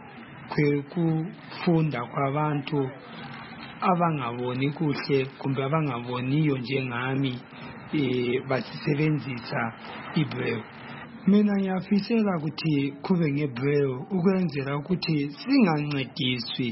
kwekufunda kwabantu abangaboni kuhle kumbe abangaboniyo njengami basisebenzisa ibraille. Mina ngiyafisela ukuthi kube ngebraille ukwenzela ukuthi singancediswi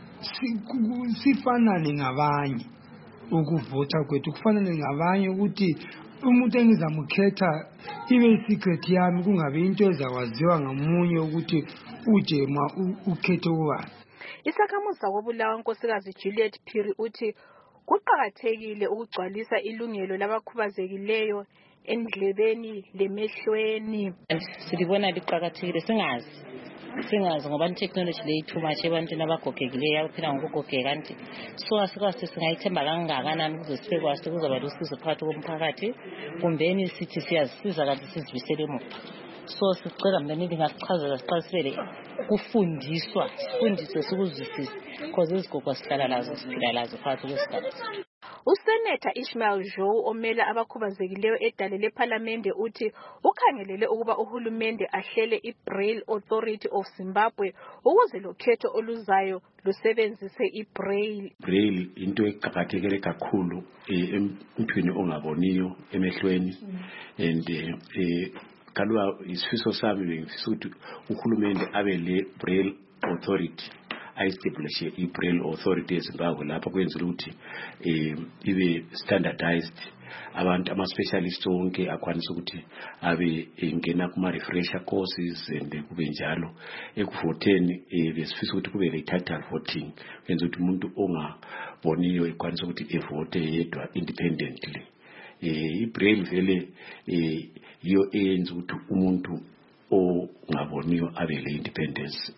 sifanane ngabanye ukuvota kwethu kufanele ngabanye ukuthi umuntu engizamukhetha ibe secret yami kungabe into ezakwaziwa ngamunye ukuthi uje ukhethe ubani. Isakhamuzi sakobulawa unkosikazi Juliet Phiri uthi kuqakathekile ukugcwalisa ilungelo labakhubazekileyo endlebeni lemehlweni. Silibona liqakathekile singazi ngoba itechnology leyi too much ebantwini abagogekileyo abaphila ngokugogeka kanti so asikwazi singayithemba kangakanani ukuze sibe kwazi kuzaba lusizo phakathi komphakathi kumbeni sithi siyazisiza kanti sizibisele emuva. So sicela mntwana ngingasichazela siqalisele kufundiswe sikuzwisise because izigogo sihlala lazo siphila lazo phakathi kwesigaba. Useneta Ishmael Joe omela abakhubazekileyo edale lePhalamende uthi ukhangelele ukuba uhulumende ahlele iBraille Authority of Zimbabwe ukuze lokhetho oluzayo lusebenzise iBraille. Braille into eqhakathekile kakhulu emntwini ongaboniyo emehlweni and kalwa isifiso sami ngifisa ukuthi uhulumende abe le Braille Authority establish iBraille Authority eZimbabwe lapha kwenzela ukuthi ibe standardized abantu ama-specialists wonke akwanisa ukuthi abe engena kuma-refresher courses and kube njalo ekuvoteni besifisa ukuthi kube le-total voting kwenza ukuthi umuntu ongaboniyo ekwanisa ukuthi evote yedwa independently. iBraille vele yiyo eyenza ukuthi umuntu ongaboniyo abe le-independence.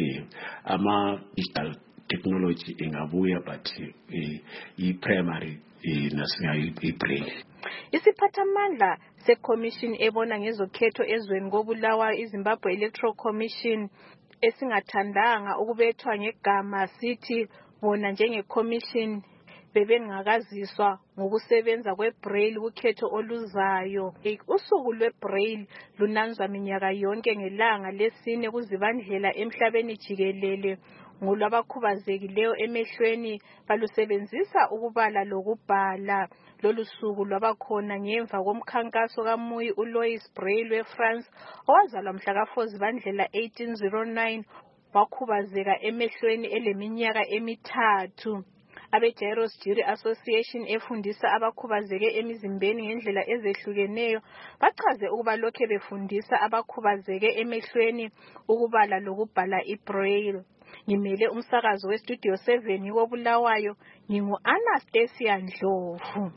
Ama-digital technology ingabuya but i-primary nasingayo iBraille. Isiphathamandla seCommission ebona ngezokhetho ezweni kobulawa iZimbabwe Electoral Commission esingathandanga ukubethwa ngegama sithi bona njengeCommission bebengakaziswa ngokusebenza kweBraille ukhetho oluzayo. Usuku lweBraille lunanzwa minyaka yonke ngelanga lesine kuZibandlela emhlabeni jikelele ngolwabakhubazekileyo emehlweni balusebenzisa ukubala lokubhala. Lolu suku lwabakhona ngemva komkhankaso kaMuyi uLois Braille weFrance owazalwa mhla ka-4 Zibandlela 1809 wakhubazeka emehlweni eleminyaka emithathu. Abe-Jairus Jury Association efundisa abakhubazeke emizimbeni ngendlela ezehlukeneyo bachaze ukuba lokhe befundisa abakhubazeke emehlweni ukubala lokubhala iBraille. Ngimele umsakazo weStudio 7 kobulawayo ngingu-Anastasia Ndlovu.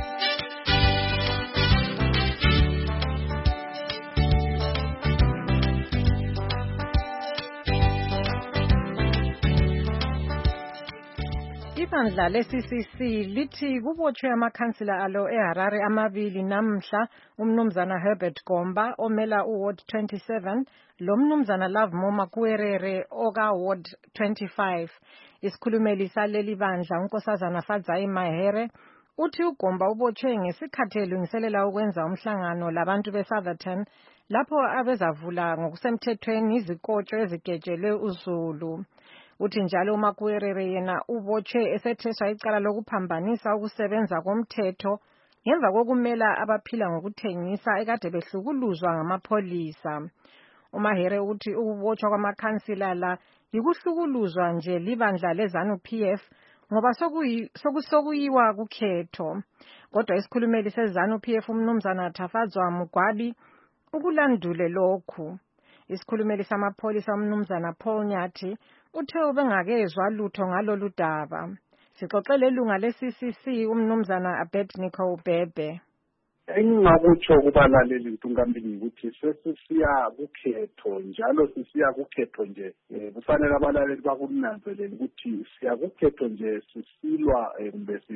Ibandla le-CCC lithi kubotshwe amakhansila alo eHarare amabili namhla umnumzana Herbert Gomba omela uWard 27 lo mnumzana Love Moma Kuerere oka Ward 25. Isikhulumeli saleli bandla unkosazana Fadzai Mahere uthi uGomba ubotshwe ngesikhathi elungiselela ukwenza umhlangano labantu beSouthern lapho abezavula ngokusemthethweni izikotsho ezigejelwe uZulu. Uthi njalo uMakuerere yena ubotshwe esetheswa icala lokuphambanisa ukusebenza komthetho ngemva kokumela abaphila ngokuthengisa ekade behlukuluzwa ngamapholisa. uMahere uthi ukubotshwa kwamakhansila la yikuhlukuluzwa nje libandla leZANU-PF ngoba sokuyiwa kukhetho. Kodwa isikhulumeli seZANU-PF umnumzana Thafadzwa Mugwabi ukulandule lokhu. Isikhulumeli samapholisa umnumzana Paul Nyathi uthe ubengakezwa lutho ngalolu daba. Sixoxele ilunga le-CCC umnumzana Abednego Bebe. Engingakutsho kubalaleli ntungambi ukuthi sesisiya kukhetho njalo sisiya kukhetho nje kufanele abalaleli bakunanzelele ukuthi siya kukhetho nje sisilwa kumbe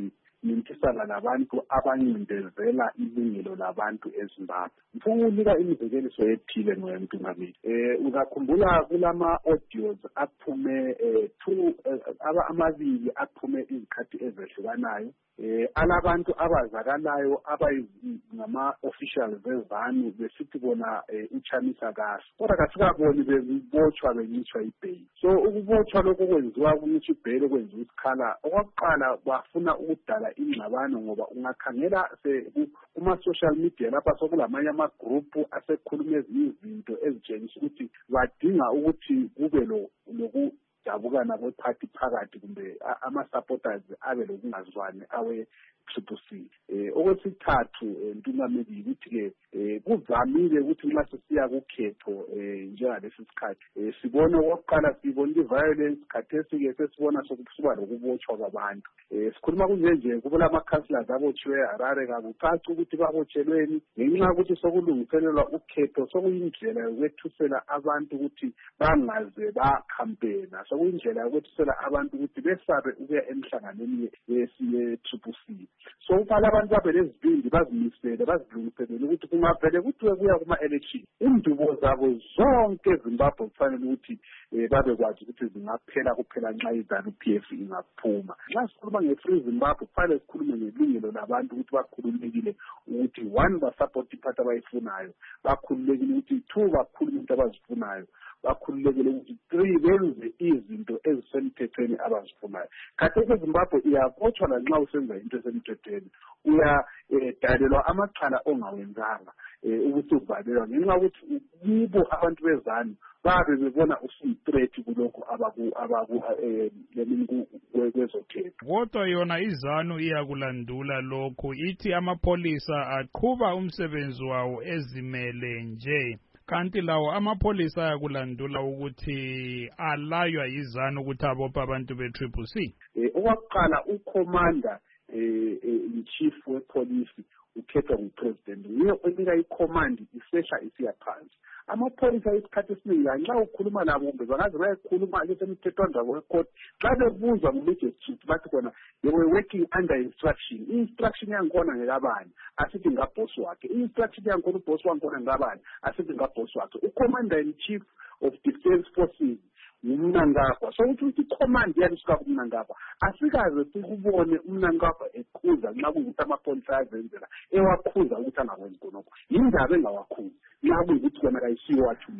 mintisana labantu abancindezela ilungelo labantu eZimbabwe. Ngifuna ukunika imizekeliso ethile noMntungameli. Uzakhumbula kulama-audios aphume amabili aphume izikhathi ezehlukanayo. Alabantu abazakalayo ngama-officials bezanu besithi bona uChamisa kahle. Kodwa kasikaboni bebotshwa benyitshwa ibheli. So ukubotshwa lokho kwenziwa kunyitshwa ibheli okwenziwa isikhala. Okokuqala bafuna ukudala ingxabano ngoba ungakhangela kuma-social media lapha sokulamanye amagrupu asekhuluma ezinye izinto ezitshengisa ukuthi badinga ukuthi kube lokudabukana kwephathi phakathi kumbe ama-supporters abe lokungazwani awe-Triple C. Okwesithathu Ntungameli ukuthi-ke kuvamile ukuthi nxa sisiya kukhetho njengalesi sikhathi sibone okokuqala sibona i-violence khathesi-ke sesibona sokuba lokubotshwa kwabantu. Sikhuluma kunjenje kubula ama-councillors abotshiwe eHarare kakucaci ukuthi babotshelweni ngenxa yokuthi sokulungiselelwa ukhetho sokuyindlela yokwethusela abantu ukuthi bangaze bakhampena, sokuyindlela yokwethusela abantu ukuthi besabe ukuya emhlanganweni ye-Triple C. So ufala abantu babe lezibindi bazimisele bazilungiselele ukuthi kungavele kuthiwe kuya kuma-election indubo zabo zonke eZimbabwe kufanele ukuthi babekwazi ukuthi zingaphela kuphela nxa iZANU-PF ingaphuma. Nxa sikhuluma nge-Free Zimbabwe kufanele sikhulume ngelungelo labantu ukuthi bakhululekile ukuthi 1 basapota iphathi abayifunayo, bakhululekile ukuthi 2 bakhulume into abazifunayo, bakhululekile ukuthi 3 benze izinto ezisemthethweni abazifunayo. Khathesi eZimbabwe iyabotshwa lanxa usenza into esemthethweni, uyadalelwa amacala ongawenzanga ukuthi uvalelwa ngenxa ukuthi yibo abantu bezanu babe bebona usuyi-threat kulokhu kwezokhetho. Kodwa yona iZANU iyakulandula lokhu, ithi amapholisa aqhuba umsebenzi wawo ezimele nje. Kanti lawo amapholisa ayakulandula ukuthi alaywa yiZANU ukuthi abophe abantu be-Triple C. Owakuqala ucommander in-chief wepolisi ukhethwa ngupresident, nguye onika icommand isehla isiya phansi. Amapholisa isikhathi esiningi nxa ukhuluma nabo kumbe bangaze bayekhuluma lesemthethwandaba wecourt xa bebuzwa ngumagistrate bathi khona they were working under instruction. I-instruction yangikhona ngekabani asithi ngabhosi wakhe, i-instruction yangikhona ubhosi wangikhona ngekabani asithi ngabhosi wakhe. Ucommander in chief of defense forces ngumnangagwa, so ukuthi icommand yalisuka kumnangagwa asikaze sikubone umnangagwa eqhuza nxa kuyikuthi amapholisa ayazenzela ewakhuza ukuthi angakwenzi khonokho, yindaba engawakhuzi nxa kuyikuthi kona kayisiyo wathu.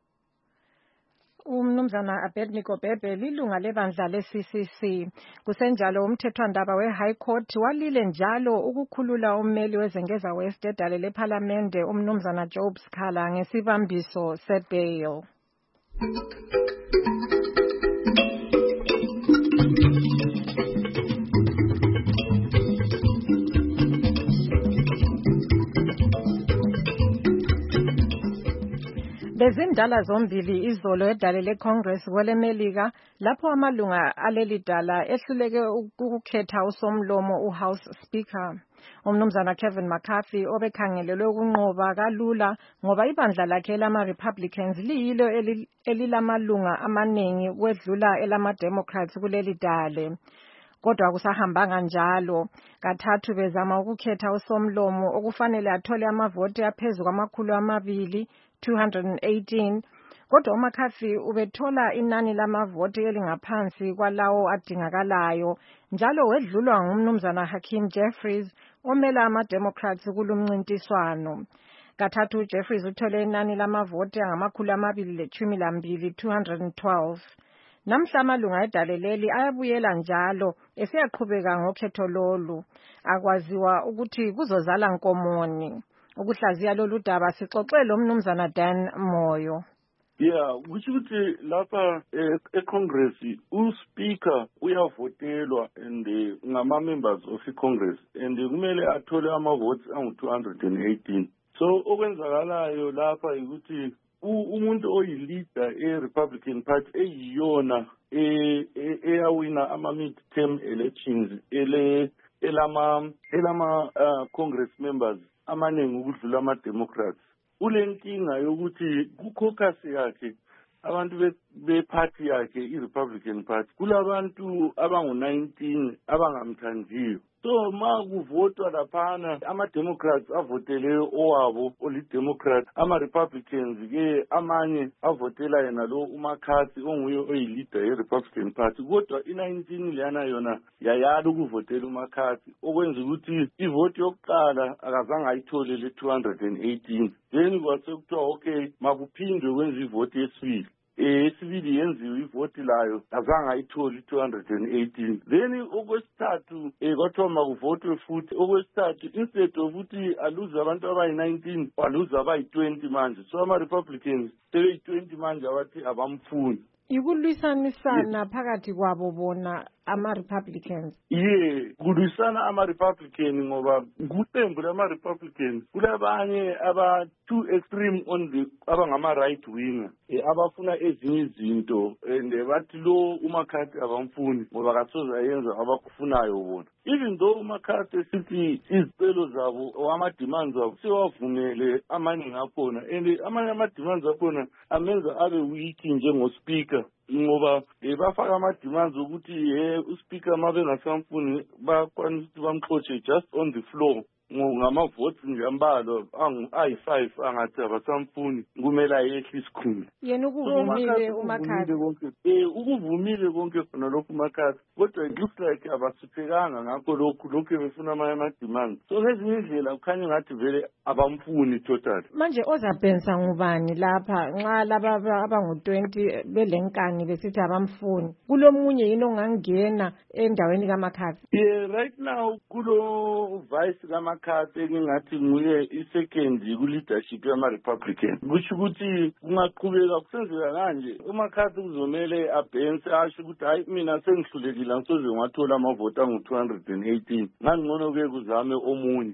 Umnumzana Abednego Bebe lilunga lebandla le-CCC. Kusenjalo umthethwandaba we-High Court walile njalo ukukhulula ummeli wezengeza West edale lephalamende umnumzana Job Sikhala ngesibambiso sebail. Bezindala zombili izolo edale leCongress kwelemelika lapho amalunga aleli dala ehluleke ukukhetha usomlomo uHouse Speaker. Umnumzana Kevin McCarthy obekhangelelwe ukunqoba kalula ngoba ibandla lakhe lama-Republicans liyilo elilamalunga amaningi wedlula elama-Democrats kuleli dale. Kodwa kusahambanga njalo. Kathathu bezama ukukhetha usomlomo okufanele athole amavoti aphezu kwama200 218. Kodwa uMcCarthy ubethola inani lamavoti elingaphansi kwalawo adingakalayo. Njalo wedlulwa ngumnumzana Hakeem Jeffries omela ama-Democrats kulumncintiswano. Kathathu uJeffries uthole inani lamavoti angama212 212. Namhla amalunga edale leli ayabuyela njalo esiyaqhubeka ngokhetho lolu. Akwaziwa ukuthi kuzozala nkomoni. Ukuhlaziya lolu daba sixoxele umnumzana Dan Moyo. Yeah, kusho ukuthi lapha eCongress uSpeaker uyavotelwa and ngama-members of iCongress and kumele athole amavotes angu-218. So okwenzakalayo lapha ukuthi umuntu oyilida e-Republican Party eyiyona eyawina ama-mid-term elections elama Congress members amaningi ukudlula ama-Democrats. Ulenkinga yokuthi ku-caucus yakhe abantu beparty yakhe i-Republican Party kulabantu abangu-19 abangamthandiyo. so ma kuvotwa laphana ama-democrats avotele owabo oli-democrat, ama-republicans ke amanye avotela yena lo uMcCarthy onguye oyi-leader ye-Republican Party, kodwa i-19 leyana yona yayala ukuvotela uMcCarthy, okwenza ukuthi ivoti yokuqala akazange ayithole le 218. Then kwasekuthiwa okay makuphindwe kwenza ivoti yesibili. Esibili yenziwe ivoti layo azange ayitholi 218. Then okwesithathu kwathiwa makuvotwe futhi okwesithathu, instead of ukuthi aluze abantu abayi-19 waluze abayi-20 manje, so ama-Republicans sebeyi-20 manje abathi abamfuni. Ikulwisanisana phakathi kwabo bona ama-Republicans. Kulwisana ama-Republican ngoba kuqembu lama-Republican kulabanye aba-too extreme on the abangama-right winger abafuna ezinye izinto and bathi lo uMcCarthy abamfuni ngoba kasoze ayenza abakufunayo bona. Even though uMcCarthy sithi izicelo zabo ama-demands abo sewavumele amaningi akhona, and amanye ama-demands akhona amenza abe weak njengo-speaker ngoba bafaka ama-demands ukuthi uSpeaker mabengasamfuni bakwanisa ukuthi bamxotshe just on the floor ngama-votes njambalo ayi-5 angathi abasamfuni kumele ayehle isikhundla. Yena ukuvumile uMcCarthy. Ukuvumile konke khona lokhu uMcCarthy, kodwa it looks like abasuthekanga ngakho lokhu befuna amanye ama-demands. So ngezinye indlela kukhanya ngathi vele abamfuni total. Manje ozabhensa ngubani lapha nxa laba abangu-20 belenkani besithi abamfuni? Kulomunye yini ongangena endaweni kaMcCarthy? Right now kulo vice kaMcCarthy engingathi nguye i-second ku-leadership yama-Republican. Kusho ukuthi kungaqhubeka kusenzeka kanje uMcCarthy uzomele abhense asho ukuthi hayi mina sengihlulekile ngisoze ngathola amavoti angu-218 ngangcono-ke kuzame omunye.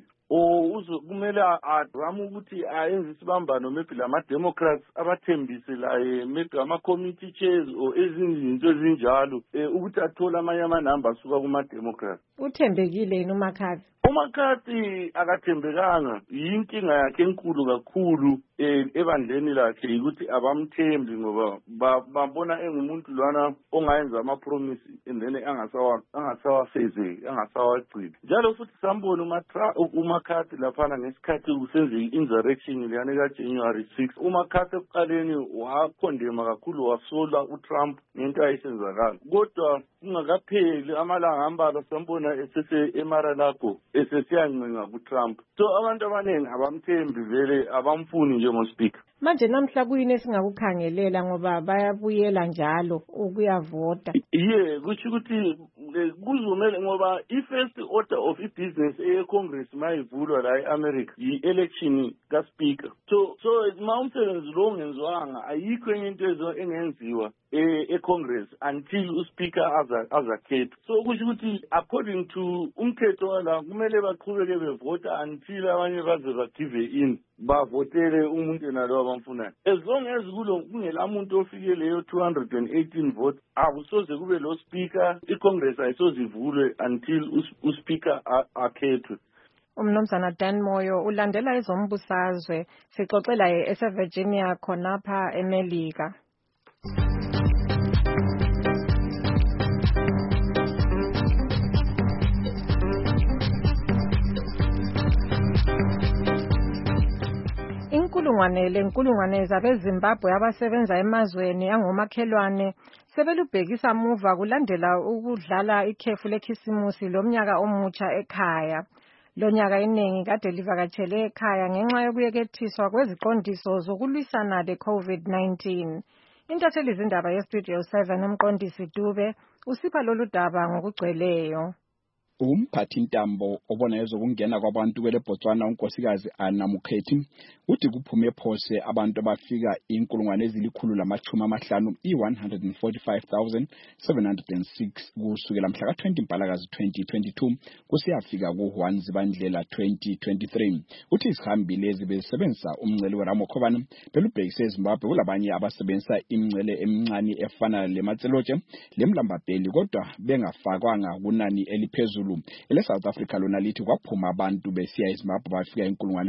Kumele azame ukuthi ayenze isibambano maybe lama-Democrats abathembise laye maybe ama-committee chairs or ezinye izinto ezinjalo ukuthi athole amanye amanamba asuka kuma-Democrats. Uthembekile yini uMcCarthy? uMcCarthy akathembekanga, yinkinga yakhe enkulu kakhulu ebandleni lakhe ukuthi abamthembi ngoba babona engumuntu lwana ongayenza ama-promise and then angasawafezeki, angasawagcini. Njalo futhi sambona uMcCarthy laphana ngesikhathi kusenzeka i-insurrection leyana ka-January 6. uMcCarthy ekuqaleni wakhondema kakhulu, wasola uTrump ngento ayisenzakala, kodwa kungakapheli amalanga ambalwa sambona Mar-a-Lago esesiyancenga kuTrump. So abantu abaningi abamthembi vele, abamfuni njengo-speaker. Manje namhla kuyini esingakukhangelela ngoba bayabuyela njalo ukuyavota? Kusho ukuthi kuzomele ngoba i-first order of i-business eCongress mayivulwa la e-America yi-election ka-speaker. So ma umsebenzi lo ungenziwanga ayikho enye into engenziwa e-Congress until uSpeaker azakhethwa. So kusho ukuthi according to umthetho wala kumele baqhubeke bevota until abanye baze bagive in bavotele umuntu nalo abamfunayo. As long as kungela muntu ofike leyo 218 vote akusoze kube lo speaker, iCongress ayisoze ivulwe until uSpeaker akhethwe. Umnumzana Dan Moyo ulandela ezombusazwe, sixoxela eseVirginia khonapha eMelika. Inkulungwane zabeZimbabwe abasebenza emazweni angomakhelwane sebelubhekisa muva kulandela ukudlala ikhefu lekhisimusi lomnyaka omutsha ekhaya. Lonyaka iningi kade livakatshele ekhaya ngenxa yokuyekethiswa kweziqondiso zokulwisana le-COVID-19. Intatheli zindaba yeStudio 7 umqondisi Dube usipha lolu daba ngokugcweleyo. Umphathintambo obona ezokungena kwabantu kwele Botswana unkosikazi Anna Mukhethi uthi kuphume phose abantu abafika 150,000 145,706 kusukela mhla ka-20 Mpalakazi 2022 kusiyafika ku-1 Zibandlela 2023. Uthi isihambi lezi besebenzisa umngcele weRamokhobana belubhekise eZimbabwe kulabanye abasebenzisa imingcele emincane efana lematselotshe lemlambabheli kodwa bengafakwanga kunani eliphezulu Zulu. Ele South Africa lona lithi kwaphuma abantu besiya eZimbabwe bafika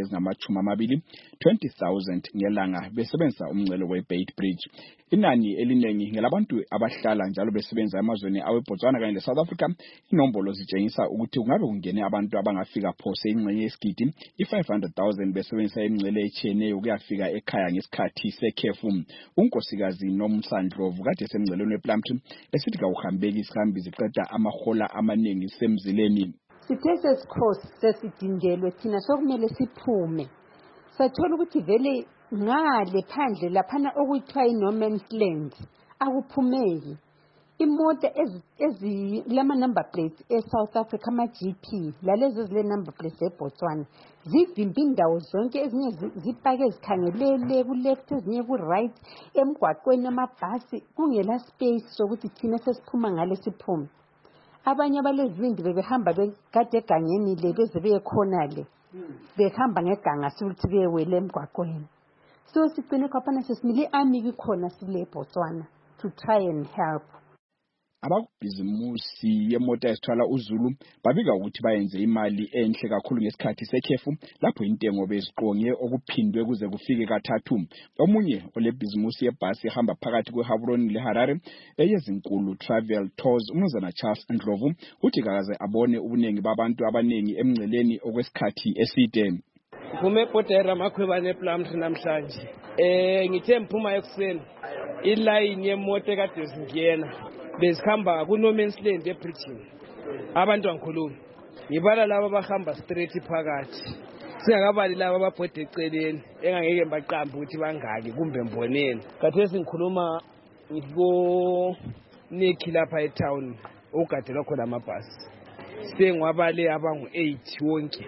20,000 ngelanga besebenzisa umngcele weBait Bridge. Inani eliningi ngelabantu abahlala njalo besebenza emazweni aweBotswana kanye leSouth Africa. Inombolo zitshengisa ukuthi kungabe kungene abantu abangafika phose ingxenye yesigidi i500,000 besebenzisa imingcele etshiyeneyo kuyafika ekhaya ngesikhathi sekhefu. Unkosikazi Nomsandlovu kade semngceleni wePlumtree esithi kawuhambeki isihambi ziqeda amahola amaningi semzileni. Sithe sesikhosi sesidingelwe thina sokumele siphume. Sathola ukuthi vele ngale phandle laphana okuthiwa i-no man's land akuphumeki. Imoto ezilama number plates eSouth Africa ama-GP lalezo ezile number plates eBotswana zivimba indawo zonke, ezinye zipake zikhangelele ku-left ezinye ku-right emgwaqweni amabhasi kungela space sokuthi thina sesiphuma ngale siphume. Abanye abalezindi bebehamba begade egangeni le beze beyekhona le behamba ngeganga suthi beyewele emgwaqweni. So sigcine kwaphana sesimile army bikhona sile eBotswana to try and help. Abakubhizimusi yemota esithwala uZulu babika ukuthi bayenze imali enhle kakhulu ngesikhathi sekhefu lapho intengo beziqonge okuphindwe kuze kufike kathathu. Omunye olebhizimusi yebhasi ehamba phakathi kweHaburoni leHarare eyezinkulu Travel Tours umnumzana Charles Ndlovu uthi kaze abone ubunengi babantu abanengi emngceleni okwesikhathi eside. Kume potera makhwebane ePlumtree namhlanje. Ngithe mphuma ekuseni iline yemoto kade zingena. Bezikhamba ku-no man's land eBridge. Abantu angikhulumi. Ngibala laba abahamba straight phakathi. Singakabali laba ababhode eceleni engangeke baqambe ukuthi bangaki kumbe mboneni. Khathesi ngikhuluma ngiko Nick lapha etown ugadela khona amabhasi. Sengwabale abangu 8 wonke.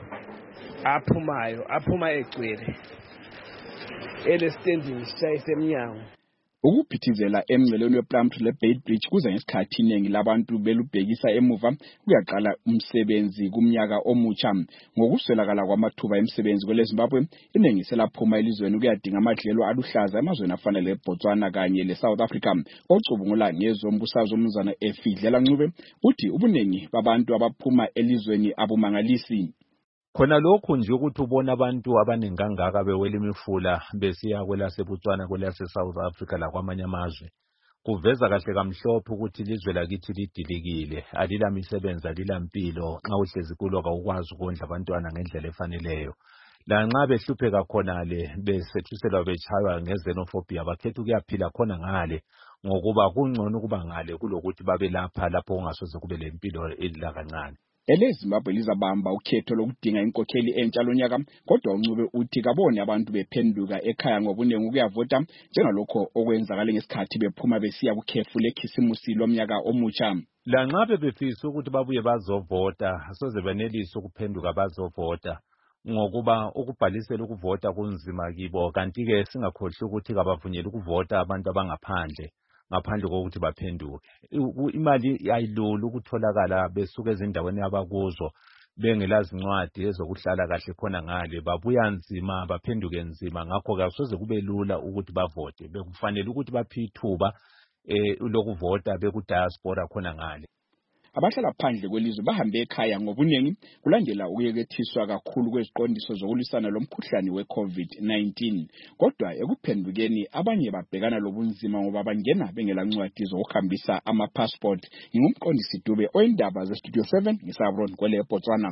Aphuma egcwele. Ele standing size eminyango. Ukuphithizela emngceleni wePlumtree leBait Bridge kuza ngesikhathi iningi labantu belubhekisa emuva kuyaqala umsebenzi kumnyaka omutsha. Ngokuswelakala kwamathuba emsebenzi kweleZimbabwe iningi selaphuma elizweni kuyadinga amadlelo aluhlaza emazweni afana leBotswana kanye leSouth Africa. Ocubungula ngezombusazwe umnumzana Efidlela Ncube uthi ubunengi babantu abaphuma elizweni abumangalisi. Khona lokhu nje ukuthi ubona abantu abaningi kangaka bewela imifula besiya kwelaseBotswana kwelase-South Africa lakwamanye amazwe kuveza kahle kamhlophe ukuthi ilizwe lakithi lidilikile, alilamisebenzi, alilampilo. Nxa uhlezi kulo kawukwazi ukondla abantwana ngendlela efaneleyo. Lanxa behlupheka khonale besethuselwa betshaywa ngezenophobia bakhetha ukuyaphila khona ngale ngokuba kungcono ukuba ngale kulokuthi babe lapho kungasoze kube lempilo elakancane. EleZimbabwe lizabamba ukhetho lokudinga inkokheli entsha lonyaka kodwa uNcube uthi kabone abantu bephenduka ekhaya ngobunengi ukuyavota njengalokho okwenzakala ngesikhathi bephuma besiya kukhefu lekhisimusi lomnyaka omutsha. Lanxa befisa ukuthi babuye bazovota soze benelise ukuphenduka bazovota ngokuba ukubhalisela ukuvota kunzima kibo, kanti ke singakhohlwa ukuthi kabavunyelwa ukuvota abantu abangaphandle ngaphandle kokuthi baphenduke. Imali ayilula ukutholakala besuka ezindaweni abakuzo bengelazincwadi ezokuhlala kahle khona ngale, babuya nzima baphenduke nzima. Ngakho kasoze kube lula ukuthi bavote, bekufanele ukuthi baphe ithuba lokuvota bekudiaspora khona ngale. Abahlala phandle kwelizwe bahambe ekhaya ngobunengi kulandela ukuyekethiswa kakhulu kweziqondiso zokulisana lomkhuhlane weCovid-19. Kodwa ekuphendukeni abanye babhekana lobunzima ngoba bangena bengelancwadi zokuhambisa ama-passport. Ngingumqondisi Dube oyindaba zeStudio 7 ngisabroni kwele eBotswana.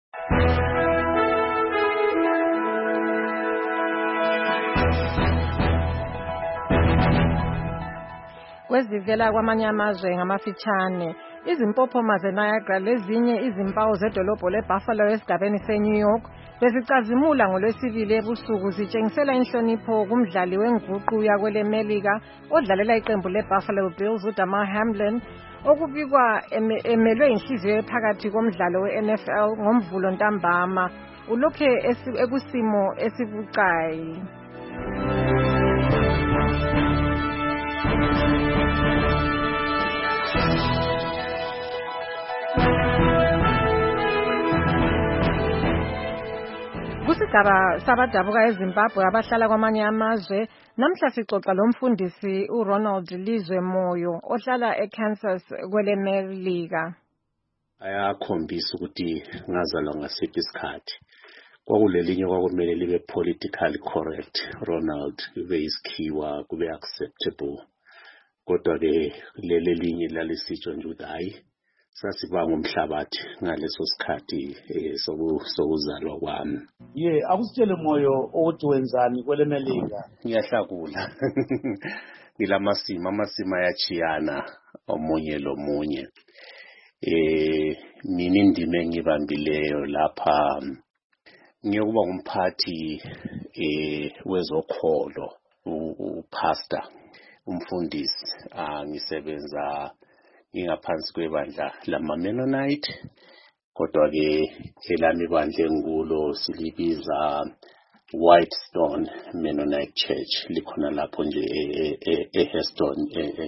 Kwezivela kwamanye amazwe ngamafitshane, izimpophoma zeNiagara lezinye izimpawu zedolobho leBuffalo esigabeni seNew York bezicazimula ngoLwesibili ebusuku zitshengisela inhlonipho kumdlali wenguqu yakweleMelika odlalela iqembu leBuffalo Bills uDamar Hamlin okubikwa emelwe inhliziyo ephakathi komdlalo weNFL ngomvulo ntambama ulokhe ekusimo esibucayi. Kusigaba sabadabuka eZimbabwe abahlala kwamanye amazwe namhla sixoxa lomfundisi uRonald Lizwe Moyo ohlala eKansas kweleMelika. ayakhombisa ukuthi ngazalwa ngasiphi isikhathi. Kwakulelinye kwakumele libe politically correct, Ronald, kube isikhiwa, kube acceptable. Kodwa ke leli linye lalisitsho nje ukuthi hayi sasibanga umhlabathi ngaleso sikhathi sokuzalwa kwami. Akusitshele Moyo ukuthi wenzani kwele Melika. Ngiyahlakula. Amasimo ayachiyana omunye lomunye. Mina indima engibambileyo lapha ngiyokuba umphathi wezokholo, upastor, umfundisi. Ngisebenza ngingaphansi kwebandla lama-Mennonite, kodwa ke elami ibandla engikulo silibiza Whitestone Mennonite Church, likhona lapho nje eHeston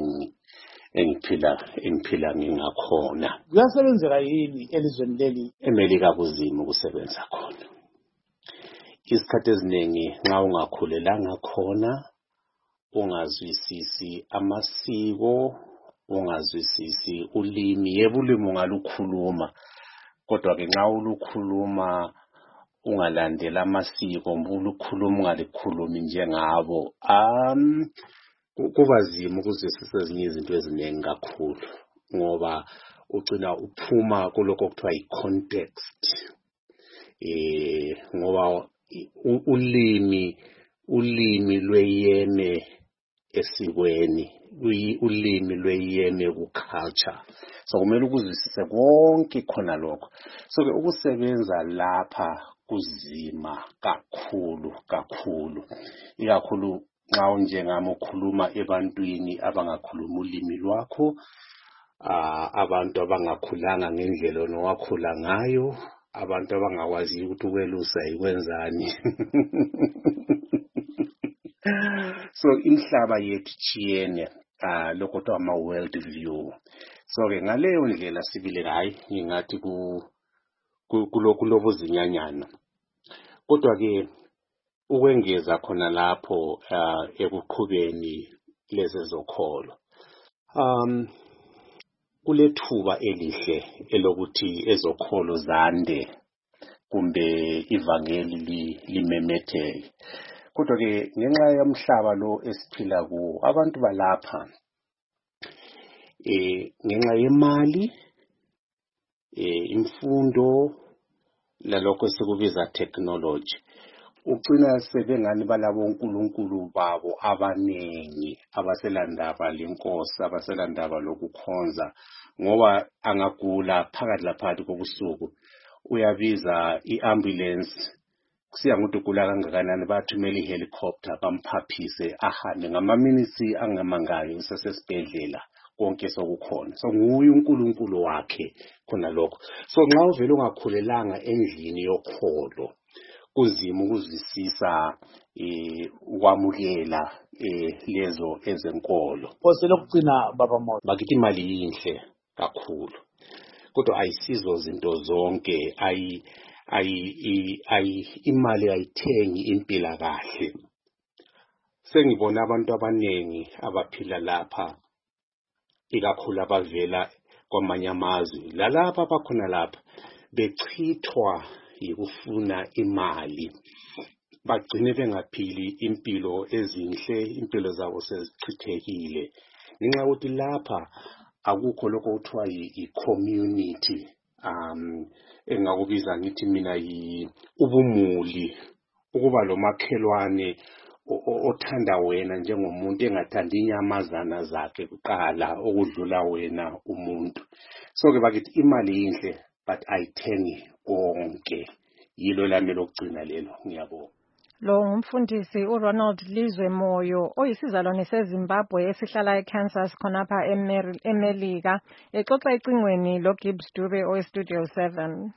engiphila ngingakhona. Kuyasebenzeka yini elizweni leli? eMelika kuzima ukusebenza khona. Isikhathi eziningi nxa ungakhulelanga khona, ungazwisisi amasiko, ungazwisisi ulimi. Yebo ulimi ungalukhuluma, kodwa ke nxa ulukhuluma ungalandela amasiko, ulukhuluma ungalikhulumi njengabo, kuba nzima ukuzwisisa ezinye izinto eziningi kakhulu, ngoba ugcina uphuma kuloko okuthiwa i-context. Ngoba ulimi lweyeme esikweni, ulimi lweyeme ku-culture. So kumele ukuzwisise konke khona lokho. So ke ukusebenza lapha kuzima kakhulu. Ikakhulu nxa unjengami ukhuluma ebantwini abangakhuluma ulimi lwakho, abantu abangakhulanga ngendlela nowakhula ngayo, abantu abangakwazi ukuthi ukwelusa yikwenzani. So imhlaba yethu chiyene, lokho kuthiwa ama-world view. So ke ngaleyo ndlela sibile hayi ngingathi kulobu zinyanyana. Kodwa ke ukwengeza khona lapho ekuqhubeni lezezokholo, kulethuba elihle elokuthi ezokholo zande kumbe ivangeli limemetheke. Kodwa ke ngenxa yomhlaba lo esiphila kuwo, abantu balapha ngenxa yemali, imfundo, lalokho esikubiza technology, ugcina sebengani balabo uNkulunkulu babo abanengi abaselandaba lenkosi, abaselandaba lokukhonza, ngoba angagula phakathi laphakathi kobusuku uyabiza i-ambulance. Kusiya ngokuthi ugula kangakanani, bathumela i-helicopter bamphaphise ahambe ngamaminitsi angamangayo usesesibhedlela, konke sokukhona. So nguye uNkulunkulu wakhe khona lokho. So nxa uvela ungakhulelanga endlini yokholo, kuzima ukuzwisisa ukwamukela lezo ezenkolo. Phose lokugcina Baba Moyo, bakithi imali yinhle kakhulu, kodwa ayisizo zinto zonke. Imali ayithengi impila kahle. Sengibona abantu abanengi abaphila lapha, ikakhulu abavela kwamanye amazwe, lalapha bakhona lapha bechithwa yikufuna imali, bagcine bengaphili impilo ezinhle, impilo zabo sezichithekile ngenxa yokuthi lapha akukho lokho kuthiwa i-community, engakubiza ngithi mina ubumuli, ukuba lo makhelwane othanda wena njengomuntu, engathandi inyamazana zakhe kuqala okudlula wena umuntu. So ke bakithi imali yinhle but ayithengi konke. Yilo lami lokugcina lelo. Ngiyabonga. Lo ngumfundisi uRonald Lizwe Moyo oyisizalwane seZimbabwe esihlala eKansas khonapha eMelika, exoxa ecingweni loGibbs Dube oweStudio 7.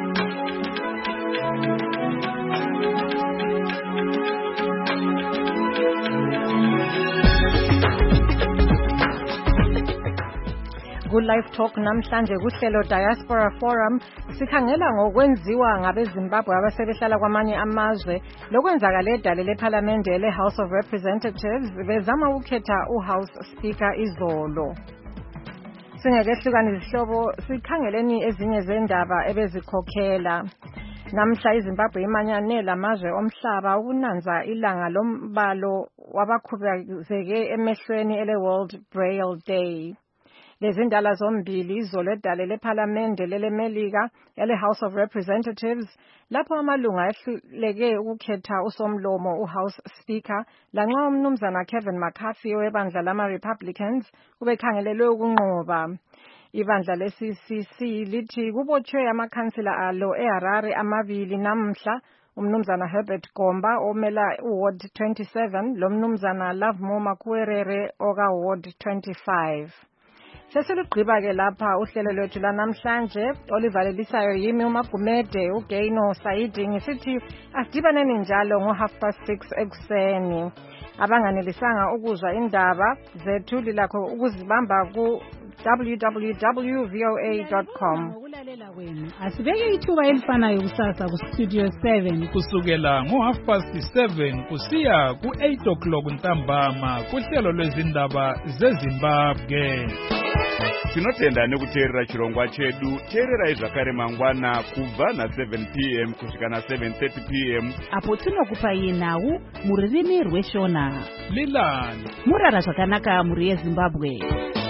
Ku-Live Talk namhlanje kuhlelo Diaspora Forum sikhangela ngokwenziwa ngabeZimbabwe abasebehlala kwamanye amazwe lokwenzakala edale lephalamende le-House of Representatives bezama ukukhetha uHouse Speaker izolo. Singekehlukana izihlobo sikhangeleni ezinye zendaba ebezikhokhela. Namhla iZimbabwe imanyane lamazwe omhlaba ukunanza ilanga lombalo wabakhubazeke emehlweni ele-World Braille Day. Lezi ndala zombili izolo edale lephalamende lelemelika ele-House of Representatives lapho amalunga ehluleke ukukhetha usomlomo u-House Speaker lanxa umnumzana Kevin McCarthy webandla lama-Republicans ubekhangelelwe ukunqoba. Ibandla le-CCC lithi kubotshwe amakhansila alo eHarare amabili namhla umnumzana Herbert Gomba omela uWard 27 lomnumzana Lovemore Makuwerere oka Ward 25. Sesilugqiba-ke lapha uhlelo lwethu lanamhlanje olivalelisayo yimi uMagumede uGaino Saidi ngisithi asidibaneni njalo ngo6:30 ekuseni. Abanganelisanga ukuzwa indaba zethu lilakho ukuzibamba ku www.voa.com. Asibeke ithuba elifanayo kusasa ku Studio 7 kusukela ngo7:30 kusiya ku8 ntambama kuhlelo lwezindaba zeZimbabwe. Tinotenda nekuteerera chirongwa chedu. Teererai zvakare mangwana kubva na7 p.m. kusvika na7:30 p.m. apo tinokupai nhau mururimi rweshona Lilani murara zvakanaka muri yeZimbabwe.